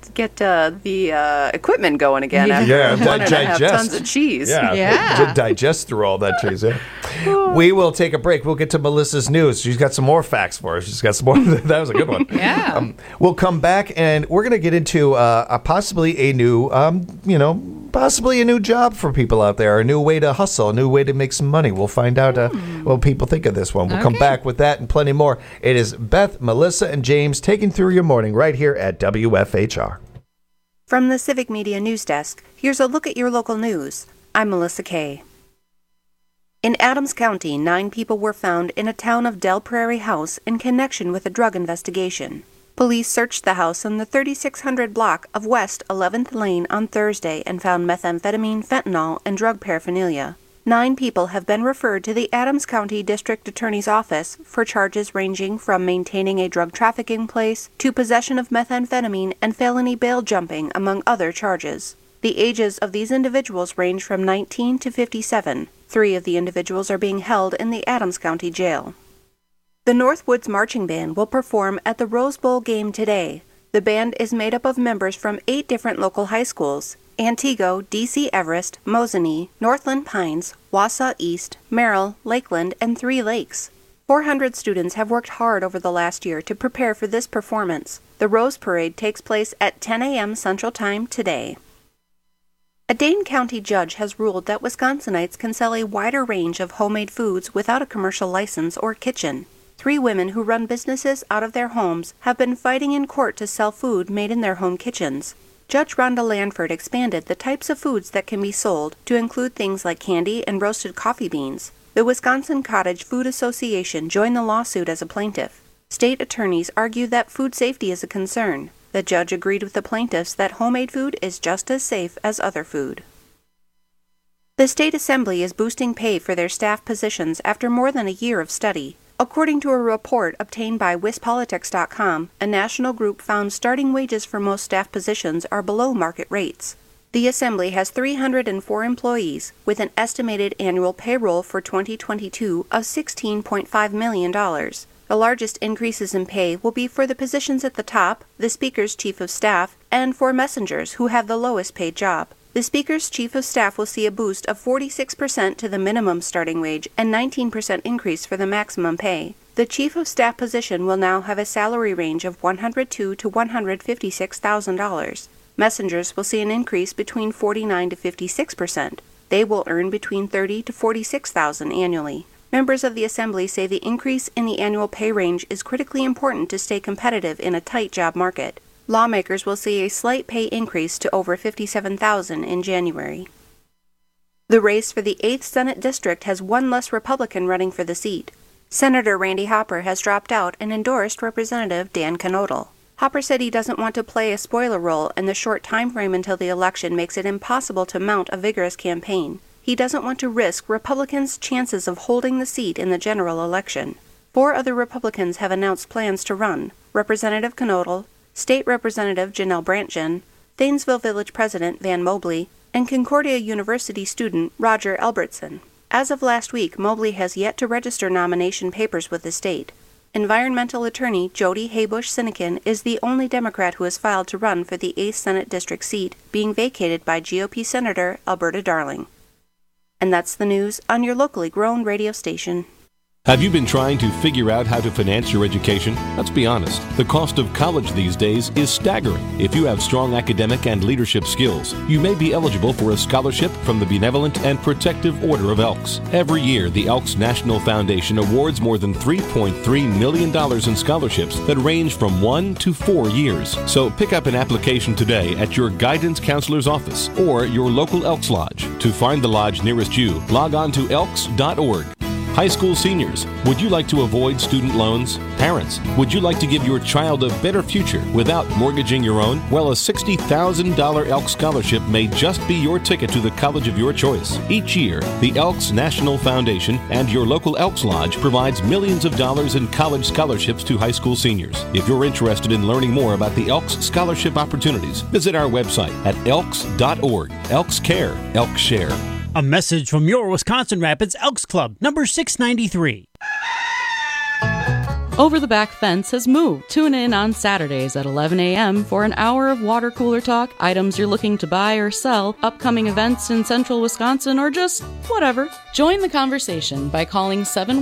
the equipment going again. After 1.5 tons of cheese. Yeah. Digest through all that cheese. Yeah. We will take a break. We'll get to Melissa's news. She's got some more facts for us. She's got some more. That was a good one. Yeah. We'll come back and we're going to get into possibly a new, possibly a new job for people out there, a new way to hustle, a new way to make some money. We'll find out what people think of this one. We'll come back with that and plenty more. It is Beth, Melissa, and James taking through your morning right here at WFHR. From the Civic Media News Desk, here's a look at your local news. I'm Melissa Kay. In Adams County, 9 people were found in a town of Del Prairie house in connection with a drug investigation. Police searched the house on the 3600 block of West 11th Lane on Thursday and found methamphetamine, fentanyl, and drug paraphernalia. 9 people have been referred to the Adams County District Attorney's Office for charges ranging from maintaining a drug trafficking place to possession of methamphetamine and felony bail jumping, among other charges. The ages of these individuals range from 19 to 57. 3 of the individuals are being held in the Adams County Jail. The Northwoods Marching Band will perform at the Rose Bowl game today. The band is made up of members from 8 different local high schools: Antego, D.C. Everest, Mosinee, Northland Pines, Wausau East, Merrill, Lakeland, and 3 Lakes. 400 students have worked hard over the last year to prepare for this performance. The Rose Parade takes place at 10 a.m. Central Time today. A Dane County judge has ruled that Wisconsinites can sell a wider range of homemade foods without a commercial license or kitchen. 3 women who run businesses out of their homes have been fighting in court to sell food made in their home kitchens. Judge Rhonda Lanford expanded the types of foods that can be sold to include things like candy and roasted coffee beans. The Wisconsin Cottage Food Association joined the lawsuit as a plaintiff. State attorneys argue that food safety is a concern. The judge agreed with the plaintiffs that homemade food is just as safe as other food. The State Assembly is boosting pay for their staff positions after more than a year of study. According to a report obtained by WisPolitics.com, a national group found starting wages for most staff positions are below market rates. The Assembly has 304 employees, with an estimated annual payroll for 2022 of $16.5 million. The largest increases in pay will be for the positions at the top, the Speaker's Chief of Staff, and for messengers who have the lowest paid job. The Speaker's Chief of Staff will see a boost of 46% to the minimum starting wage and 19% increase for the maximum pay. The Chief of Staff position will now have a salary range of $102,000 to $156,000. Messengers will see an increase between 49 to 56%. They will earn between $30,000 to $46,000 annually. Members of the Assembly say the increase in the annual pay range is critically important to stay competitive in a tight job market. Lawmakers will see a slight pay increase to over $57,000 in January. The race for the 8th Senate District has one less Republican running for the seat. Senator Randy Hopper has dropped out and endorsed Representative Dan Knodel. Hopper said he doesn't want to play a spoiler role, and the short time frame until the election makes it impossible to mount a vigorous campaign. He doesn't want to risk Republicans' chances of holding the seat in the general election. 4 other Republicans have announced plans to run: Representative Knodel, State Representative Janelle Brandtjen, Thanesville Village President Van Mobley, and Concordia University student Roger Albertson. As of last week, Mobley has yet to register nomination papers with the state. Environmental attorney Jody Haybush-Sinekin is the only Democrat who has filed to run for the 8th Senate District seat, being vacated by GOP Senator Alberta Darling. And that's the news on your locally grown radio station. Have you been trying to figure out how to finance your education? Let's be honest, the cost of college these days is staggering. If you have strong academic and leadership skills, you may be eligible for a scholarship from the Benevolent and Protective Order of Elks. Every year, the Elks National Foundation awards more than $3.3 million in scholarships that range from 1 to 4 years. So pick up an application today at your guidance counselor's office or your local Elks Lodge. To find the lodge nearest you, log on to elks.org. High school seniors, would you like to avoid student loans? Parents, would you like to give your child a better future without mortgaging your own? Well, a $60,000 Elks Scholarship may just be your ticket to the college of your choice. Each year, the Elks National Foundation and your local Elks Lodge provides millions of dollars in college scholarships to high school seniors. If you're interested in learning more about the Elks Scholarship opportunities, visit our website at elks.org. Elks Care, Elks Share. A message from your Wisconsin Rapids Elks Club, number 693. Over the Back Fence has moved. Tune in on Saturdays at 11 a.m. for an hour of water cooler talk, items you're looking to buy or sell, upcoming events in central Wisconsin, or just whatever. Join the conversation by calling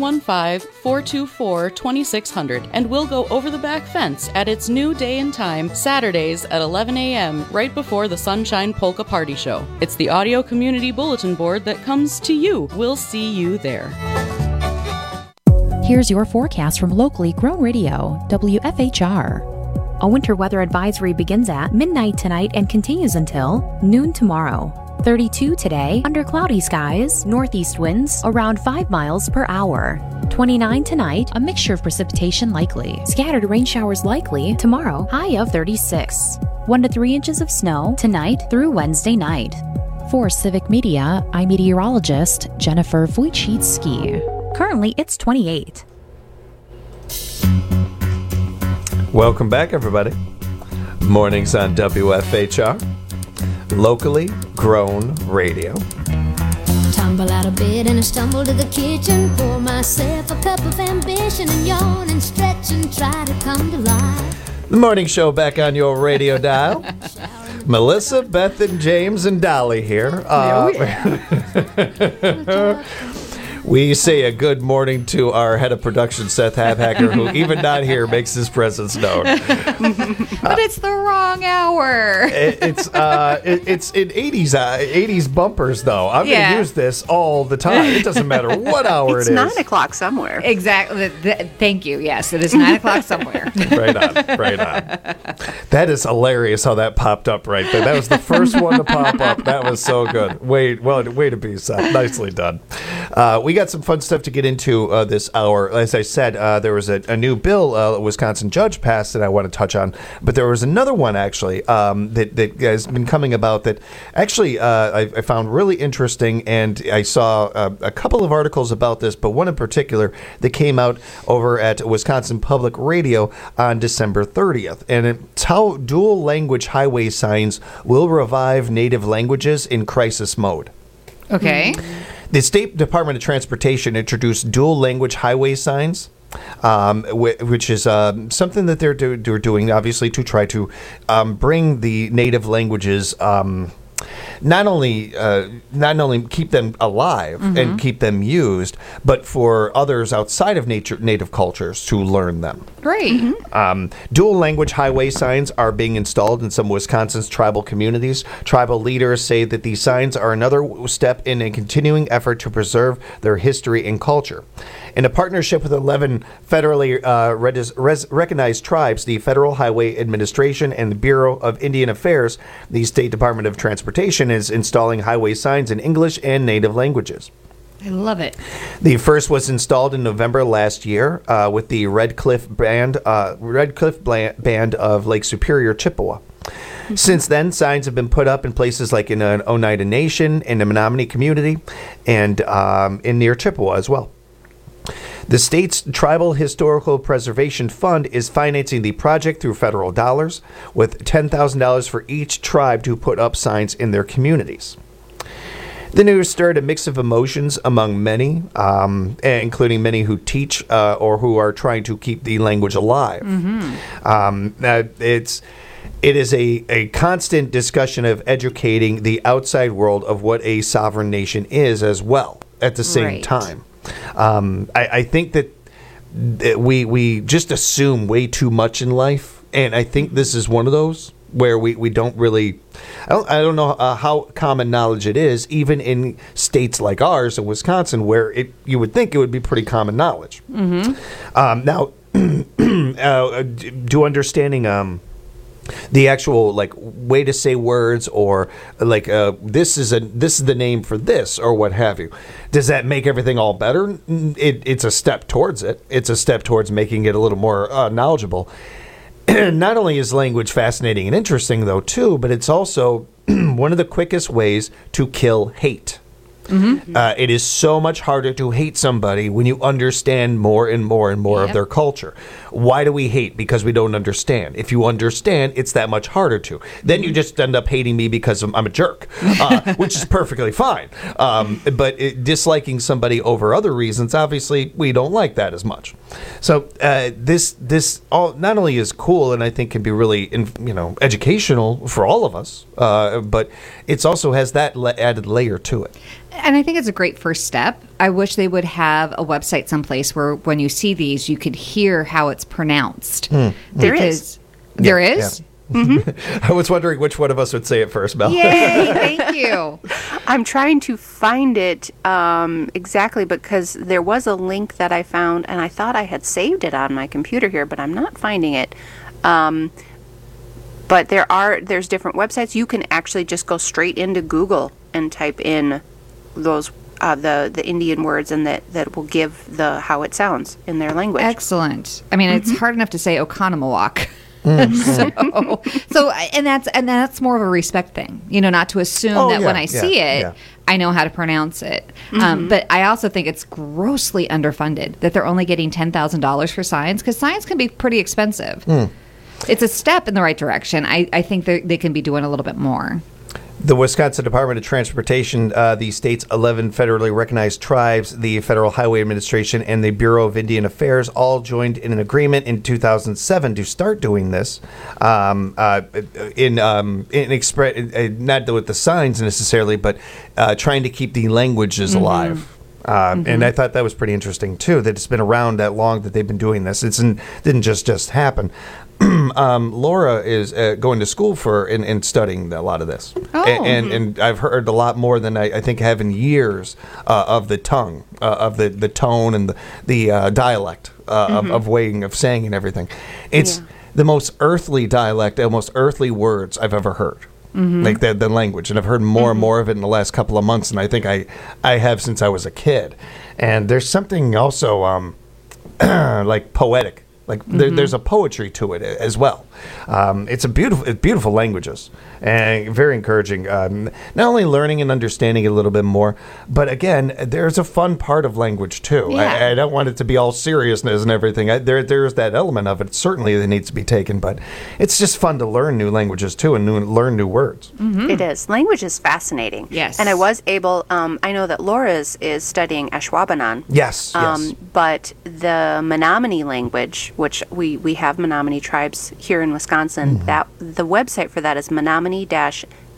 715-424-2600, and we'll go over the back fence at its new day and time, Saturdays at 11 a.m., right before the Sunshine Polka Party Show. It's the audio community bulletin board that comes to you. We'll see you there. Here's your forecast from locally grown radio, WFHR. A winter weather advisory begins at midnight tonight and continues until noon tomorrow. 32 today, under cloudy skies, northeast winds around 5 miles per hour. 29 tonight, a mixture of precipitation likely. Scattered rain showers likely tomorrow, high of 36. 1 to 3 inches of snow tonight through Wednesday night. For Civic Media, I'm meteorologist Jennifer Wojcicki. Currently, it's 28. Welcome back, everybody. Mornings on WFHR, locally grown radio. Tumble out of bed and I stumble to the kitchen, pour myself a cup of ambition and yawn and stretch and try to come to life. The morning show back on your radio dial. Melissa, Beth, and James, and Dolly here. We say a good morning to our head of production, Seth Habhacker, who even not here makes his presence known. But it's the wrong hour. It's in 80s bumpers, though. I'm going to use this all the time. It doesn't matter what hour it's it is. 9 o'clock somewhere. Exactly. Thank you. Yes, it is 9 o'clock somewhere. Right on. That is hilarious how that popped up right there. That was the first one to pop up. That was so good. Way to be, Seth. Nicely done. We got some fun stuff to get into this hour. As I said, there was a new bill a Wisconsin judge passed that I want to touch on, but there was another one actually that has been coming about that actually I found really interesting, and I saw a couple of articles about this, but one in particular that came out over at Wisconsin Public Radio on December 30th, and it's how dual language highway signs will revive native languages in crisis mode. Okay. The State Department of Transportation introduced dual language highway signs, which is something that they're doing, obviously, to try to bring the native languages not only keep them alive and keep them used, but for others outside of native cultures to learn them. Great. Dual language highway signs are being installed in some of Wisconsin's tribal communities. Tribal leaders say that these signs are another step in a continuing effort to preserve their history and culture. In a partnership with 11 federally recognized tribes, the Federal Highway Administration and the Bureau of Indian Affairs, the State Department of Transportation is installing highway signs in English and native languages. I love it. The first was installed in November last year with the Red Cliff Band of Lake Superior, Chippewa. Since then, signs have been put up in places like in Oneida Nation, in the Menominee community, and in near Chippewa as well. The state's Tribal Historical Preservation Fund is financing the project through federal dollars, with $10,000 for each tribe to put up signs in their communities. The news stirred a mix of emotions among many, including many who teach or who are trying to keep the language alive. It is a constant discussion of educating the outside world of what a sovereign nation is as well at the same time. I think that we just assume way too much in life, and I think this is one of those where we don't really. I don't know how common knowledge it is, even in states like ours in Wisconsin, where you would think it would be pretty common knowledge. Now, do understanding the actual way to say words, or this is the name for this, or what have you. Does that make everything all better? It's a step towards it. It's a step towards making it a little more knowledgeable. Not only is language fascinating and interesting, though, too, but it's also one of the quickest ways to kill hate. It is so much harder to hate somebody when you understand more and more and more of their culture. Why do we hate? Because we don't understand. If you understand, it's that much harder to. Then you just end up hating me because I'm a jerk, which is perfectly fine. But disliking somebody over other reasons, obviously, we don't like that as much. So this all not only is cool, and I think can be really educational for all of us, but it also has that added layer to it. And I think it's a great first step. I wish they would have a website someplace where when you see these, you could hear how it's pronounced. There is. There is? Yeah. I was wondering which one of us would say it first, Mel. Yay, thank you. I'm trying to find it exactly, because there was a link that I found, and I thought I had saved it on my computer here, but I'm not finding it. But there's different websites. You can actually just go straight into Google and type in those the Indian words, and that will give how it sounds in their language. Excellent. I mean, it's hard enough to say Oconomowoc. So that's more of a respect thing, not to assume when I see it, I know how to pronounce it. But I also think it's grossly underfunded that they're only getting $10,000 for signs, because signs can be pretty expensive. It's a step in the right direction. I think they can be doing a little bit more. The Wisconsin Department of Transportation, the state's 11 federally recognized tribes, the Federal Highway Administration, and the Bureau of Indian Affairs all joined in an agreement in 2007 to start doing this, not with the signs necessarily, but trying to keep the languages alive. And I thought that was pretty interesting, too, that it's been around that long that they've been doing this. It didn't just happen. Laura is going to school and studying a lot of this. And I've heard a lot more than I think I have in years of the tongue, of the tone and the dialect of weighing of saying and everything. It's the most earthly dialect, the most earthly words I've ever heard. Like the language, and I've heard more and more of it in the last couple of months, and I think I have since I was a kid. And there's something also like poetic. There's a poetry to it as well. It's beautiful languages, and very encouraging. Not only learning and understanding it a little bit more, but again, there's a fun part of language too. Yeah. I don't want it to be all seriousness and everything. There's that element of it certainly that needs to be taken, but it's just fun to learn new languages too and learn new words. It is. Language is fascinating. Yes. And I was able. I know that Laura is studying Ashwaubenon. Yes. But the Menominee language, which we have Menominee tribes here in Wisconsin, that the website for that is Menominee-NSF.org.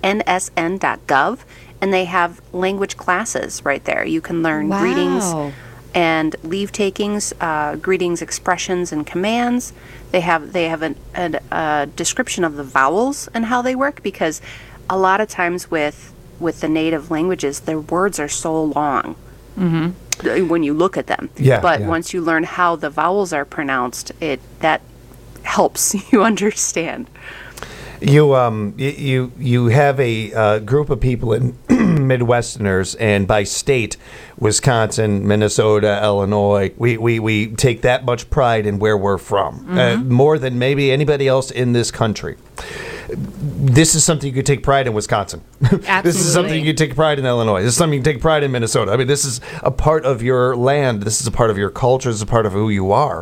nsn.gov, and they have language classes right there. You can learn greetings and leave takings, greetings, expressions, and commands. They have a description of the vowels and how they work, because a lot of times with the native languages, their words are so long when you look at them. But once you learn how the vowels are pronounced, that helps you understand. You have a group of people in Midwesterners, and by state, Wisconsin, Minnesota, Illinois, we take that much pride in where we're from, more than maybe anybody else in this country. This is something you could take pride in Wisconsin. This is something you could take pride in Illinois. This is something you can take pride in Minnesota. I mean, this is a part of your land. This is a part of your culture. This is a part of who you are.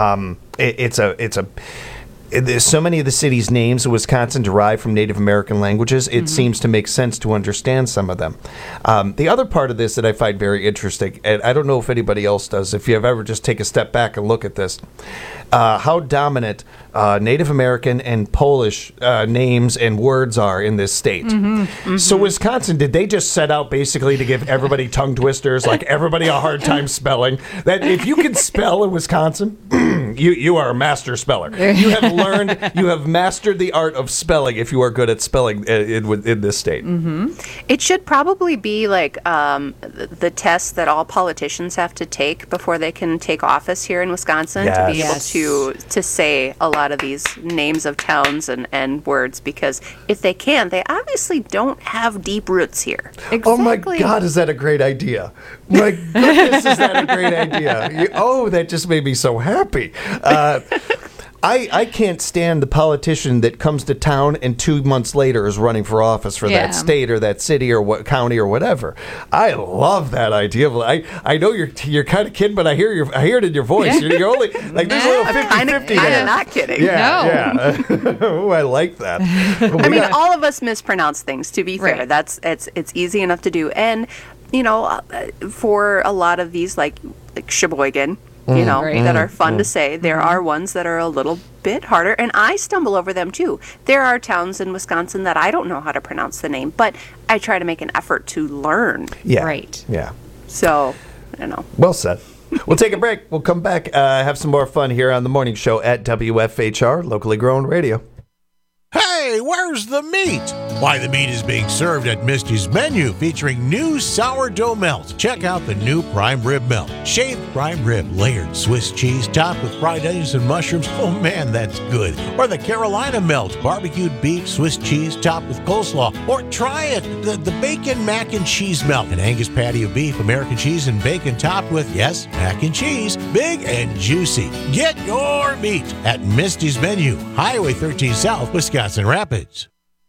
There's so many of the cities' names in Wisconsin derive from Native American languages. It seems to make sense to understand some of them. The other part of this that I find very interesting, and I don't know if anybody else does, if you have ever just take a step back and look at this, how dominant Native American and Polish names and words are in this state. So Wisconsin, did they just set out basically to give everybody tongue twisters, like everybody a hard time spelling? That if you can spell in Wisconsin, you are a master speller. You have mastered the art of spelling if you are good at spelling in this state. It should probably be like the test that all politicians have to take before they can take office here in Wisconsin, to be able to say a lot of these names of towns and words, because if they can, they obviously don't have deep roots here. Oh my God, is that a great idea? My goodness, is that a great idea? That just made me so happy. I can't stand the politician that comes to town and 2 months later is running for office for that state or that city or what county or whatever. I love that idea. I know you're kind of kidding, but I hear it in your voice. You're only like there's a little 50-50 there. I'm not kidding. Yeah. Oh, I like that. I mean, all of us mispronounce things. To be fair, it's easy enough to do, and for a lot of these like Sheboygan. That are fun to say. There are ones that are a little bit harder, and I stumble over them too. There are towns in Wisconsin that I don't know how to pronounce the name, but I try to make an effort to learn. Yeah. Right. Yeah. So, I don't know. Well said. We'll take a break. We'll come back, have some more fun here on the morning show at WFHR, locally grown radio. Hey, where's the meat? Why, the meat is being served at Misty's Menu, featuring new sourdough melt. Check out the new prime rib melt. Shaved prime rib, layered Swiss cheese, topped with fried onions and mushrooms. Oh man, that's good. Or the Carolina melt, barbecued beef, Swiss cheese, topped with coleslaw. Or try it, the bacon mac and cheese melt. An Angus patty of beef, American cheese, and bacon topped with, yes, mac and cheese. Big and juicy. Get your meat at Misty's Menu, Highway 13 South, Wisconsin Rapids.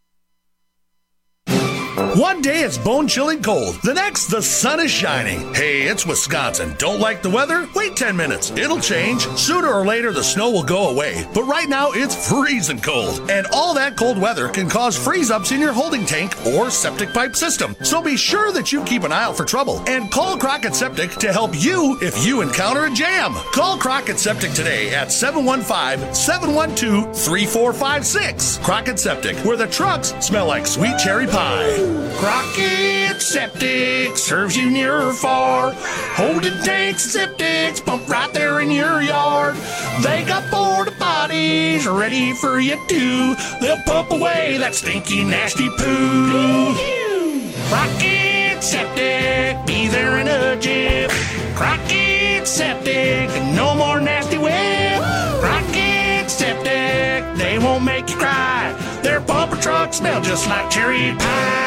One day it's bone-chilling cold. The next, the sun is shining. Hey, it's Wisconsin. Don't like the weather? Wait 10 minutes. It'll change. Sooner or later, the snow will go away. But right now, it's freezing cold. And all that cold weather can cause freeze-ups in your holding tank or septic pipe system. So be sure that you keep an eye out for trouble. And call Crockett Septic to help you if you encounter a jam. Call Crockett Septic today at 715-712-3456. Crockett Septic, where the trucks smell like sweet cherry pie. Crockett Septic serves you near or far. Holding tanks and septics pump right there in your yard. They got porta potties ready for you too. They'll pump away that stinky, nasty poo. Crockett Septic, be there in a jiff. Crockett Septic, no more nasty whip. Crockett Septic, they won't make you cry. Their bumper trucks smell just like cherry pie.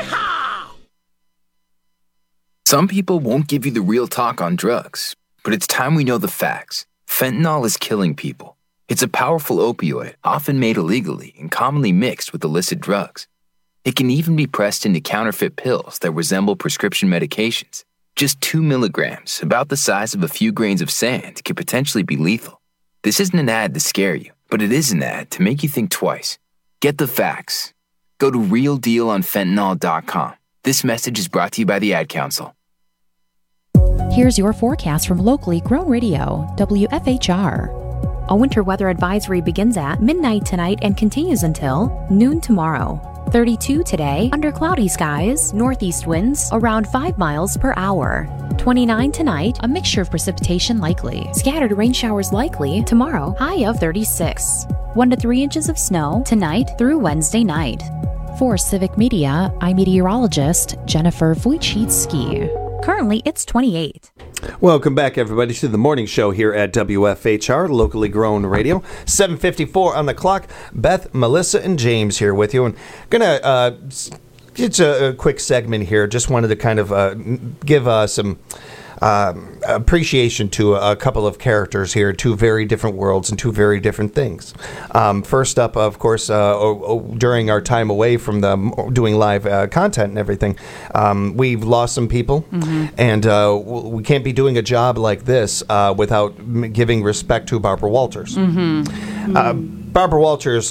Some people won't give you the real talk on drugs, but it's time we know the facts. Fentanyl is killing people. It's a powerful opioid, often made illegally and commonly mixed with illicit drugs. It can even be pressed into counterfeit pills that resemble prescription medications. Just 2 milligrams, about the size of a few grains of sand, could potentially be lethal. This isn't an ad to scare you, but it is an ad to make you think twice. Get the facts. Go to realdealonfentanyl.com. This message is brought to you by the Ad Council. Here's your forecast from locally grown radio, WFHR. A winter weather advisory begins at midnight tonight and continues until noon tomorrow. 32 today, under cloudy skies, northeast winds around 5 miles per hour. 29 tonight, a mixture of precipitation likely. Scattered rain showers likely tomorrow, high of 36. 1 to 3 inches of snow tonight through Wednesday night. For Civic Media, I'm meteorologist Jennifer Wojcicki. Currently, it's 28. Welcome back, everybody, to the morning show here at WFHR, locally grown radio. 7:54 on the clock. Beth, Melissa, and James here with you. And gonna it's a quick segment here. Just wanted to kind of give some appreciation to a couple of characters here, two very different worlds and two very different things. First up, of course, during our time away from doing live content and everything, we've lost some people, and we can't be doing a job like this without giving respect to Barbara Walters. Barbara Walters,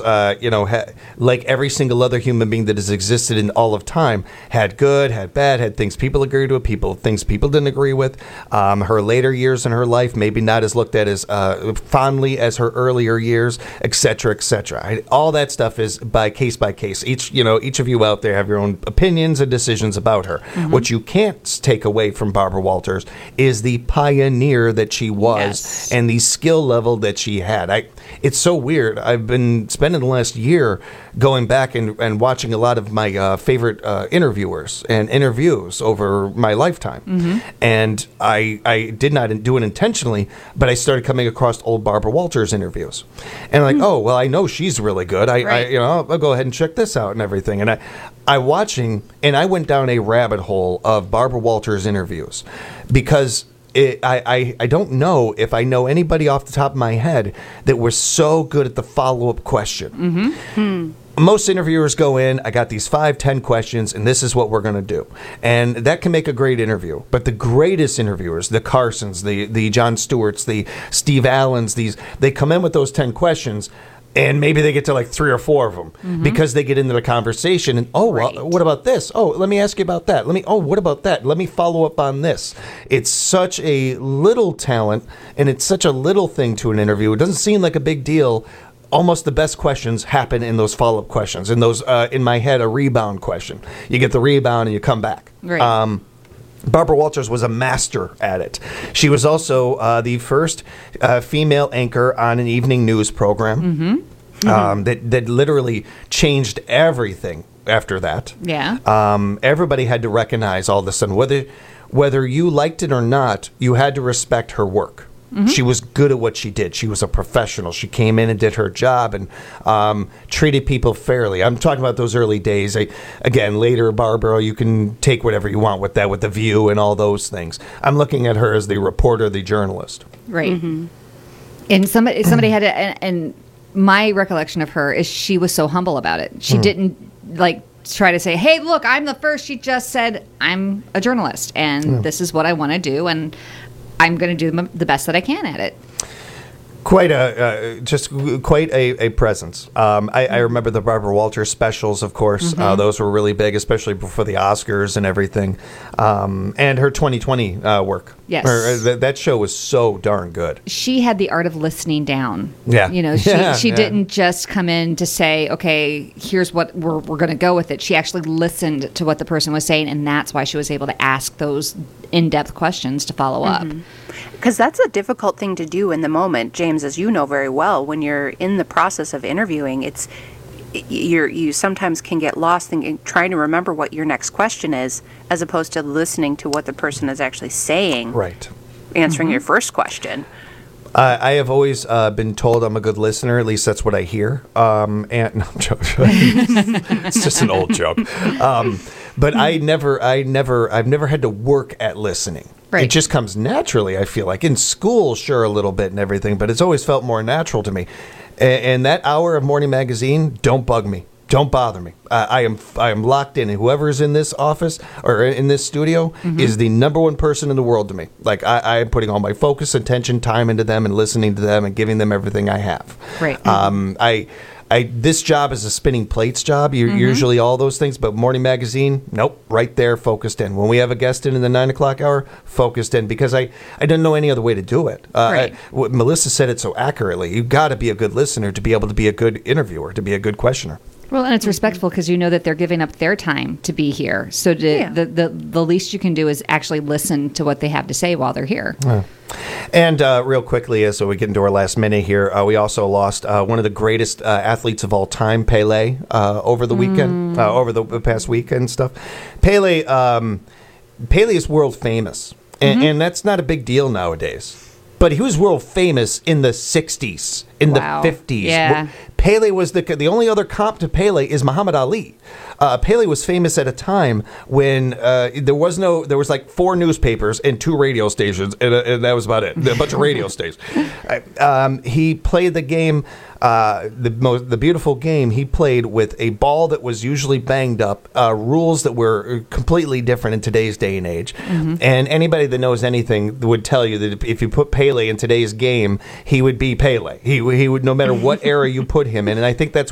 like every single other human being that has existed in all of time, had good, had bad, had things people agreed with, things people didn't agree with. Her later years in her life maybe not as looked at as fondly as her earlier years, etc., etc. All that stuff is by case. Each of you out there have your own opinions and decisions about her. What you can't take away from Barbara Walters is the pioneer that she was and the skill level that she had. It's so weird. I've been spending the last year going back and watching a lot of my favorite interviewers and interviews over my lifetime. And I did not do it intentionally, but I started coming across old Barbara Walters interviews. And I'm like, oh, well, I know she's really good. I'll go ahead and check this out and everything. And I went down a rabbit hole of Barbara Walters interviews because I don't know if I know anybody off the top of my head that was so good at the follow-up question. Most interviewers go in, I got these 5-10 questions, and this is what we're going to do. And that can make a great interview. But the greatest interviewers, the Carsons, the Jon Stewarts, the Steve Allens, they come in with those 10 questions, and maybe they get to like 3 or 4 of them because they get into the conversation and, well, what about this? Oh, let me ask you about that. What about that? Let me follow up on this. It's such a little talent and it's such a little thing to an interview. It doesn't seem like a big deal. Almost the best questions happen in those follow-up questions. In those, in my head, a rebound question. You get the rebound and you come back. Right. Barbara Walters was a master at it. She was also the first female anchor on an evening news program that literally changed everything after that. Yeah. Everybody had to recognize all of a sudden, whether you liked it or not, you had to respect her work. She was good at what she did. She was a professional. She came in and did her job and treated people fairly. I'm talking about those early days. Again, later, Barbara, you can take whatever you want with that, with The View and all those things. I'm looking at her as the reporter, the journalist. Right. And somebody had to, and my recollection of her is she was so humble about it. She didn't try to say, hey, look, I'm the first. She just said, I'm a journalist and this is what I want to do. And I'm going to do the best that I can at it. Quite a presence. I remember the Barbara Walters specials, of course. Those were really big, especially before the Oscars and everything. And her 2020 work. Yes. That show was so darn good. She had the art of listening down. Yeah. She didn't just come in to say, okay, here's what we're going to go with it. She actually listened to what the person was saying, and that's why she was able to ask those in-depth questions to follow up. Because that's a difficult thing to do in the moment, James, as you know very well. When you're in the process of interviewing, you sometimes can get lost trying to remember what your next question is, as opposed to listening to what the person is actually saying. Right. Answering your first question. I have always been told I'm a good listener. At least that's what I hear. And no, I'm joking. It's just an old joke. But I've never had to work at listening. Right. It just comes naturally, I feel like. In school, sure, a little bit and everything, but it's always felt more natural to me. And that hour of morning magazine, don't bug me. Don't bother me. I am locked in. And whoever is in this office or in this studio is the number one person in the world to me. Like, I am putting all my focus, attention, time into them and listening to them and giving them everything I have. Right. This job is a spinning plates job. You're usually all those things, but morning magazine, nope, right there, focused in. When we have a guest in the 9 o'clock hour, focused in, because I didn't know any other way to do it. Right. Melissa said it so accurately. You've got to be a good listener to be able to be a good interviewer, to be a good questioner. Well, and it's respectful because you know that they're giving up their time to be here. So the least you can do is actually listen to what they have to say while they're here. Yeah. And real quickly, so we get into our last minute here, we also lost one of the greatest athletes of all time, Pele, over the weekend, over the past week and stuff. Pele is world famous, and that's not a big deal nowadays. But he was world famous in the 60s, in the 50s. Yeah. Pele was the only other comp to Pele is Muhammad Ali. Pele was famous at a time when there was like 4 newspapers and 2 radio stations, and that was about it. A bunch of radio stations. He played the game, the beautiful game. He played with a ball that was usually banged up, rules that were completely different in today's day and age. And anybody that knows anything would tell you that if you put Pele in today's game, he would be Pele. He would, no matter what era you put him in. And I think that's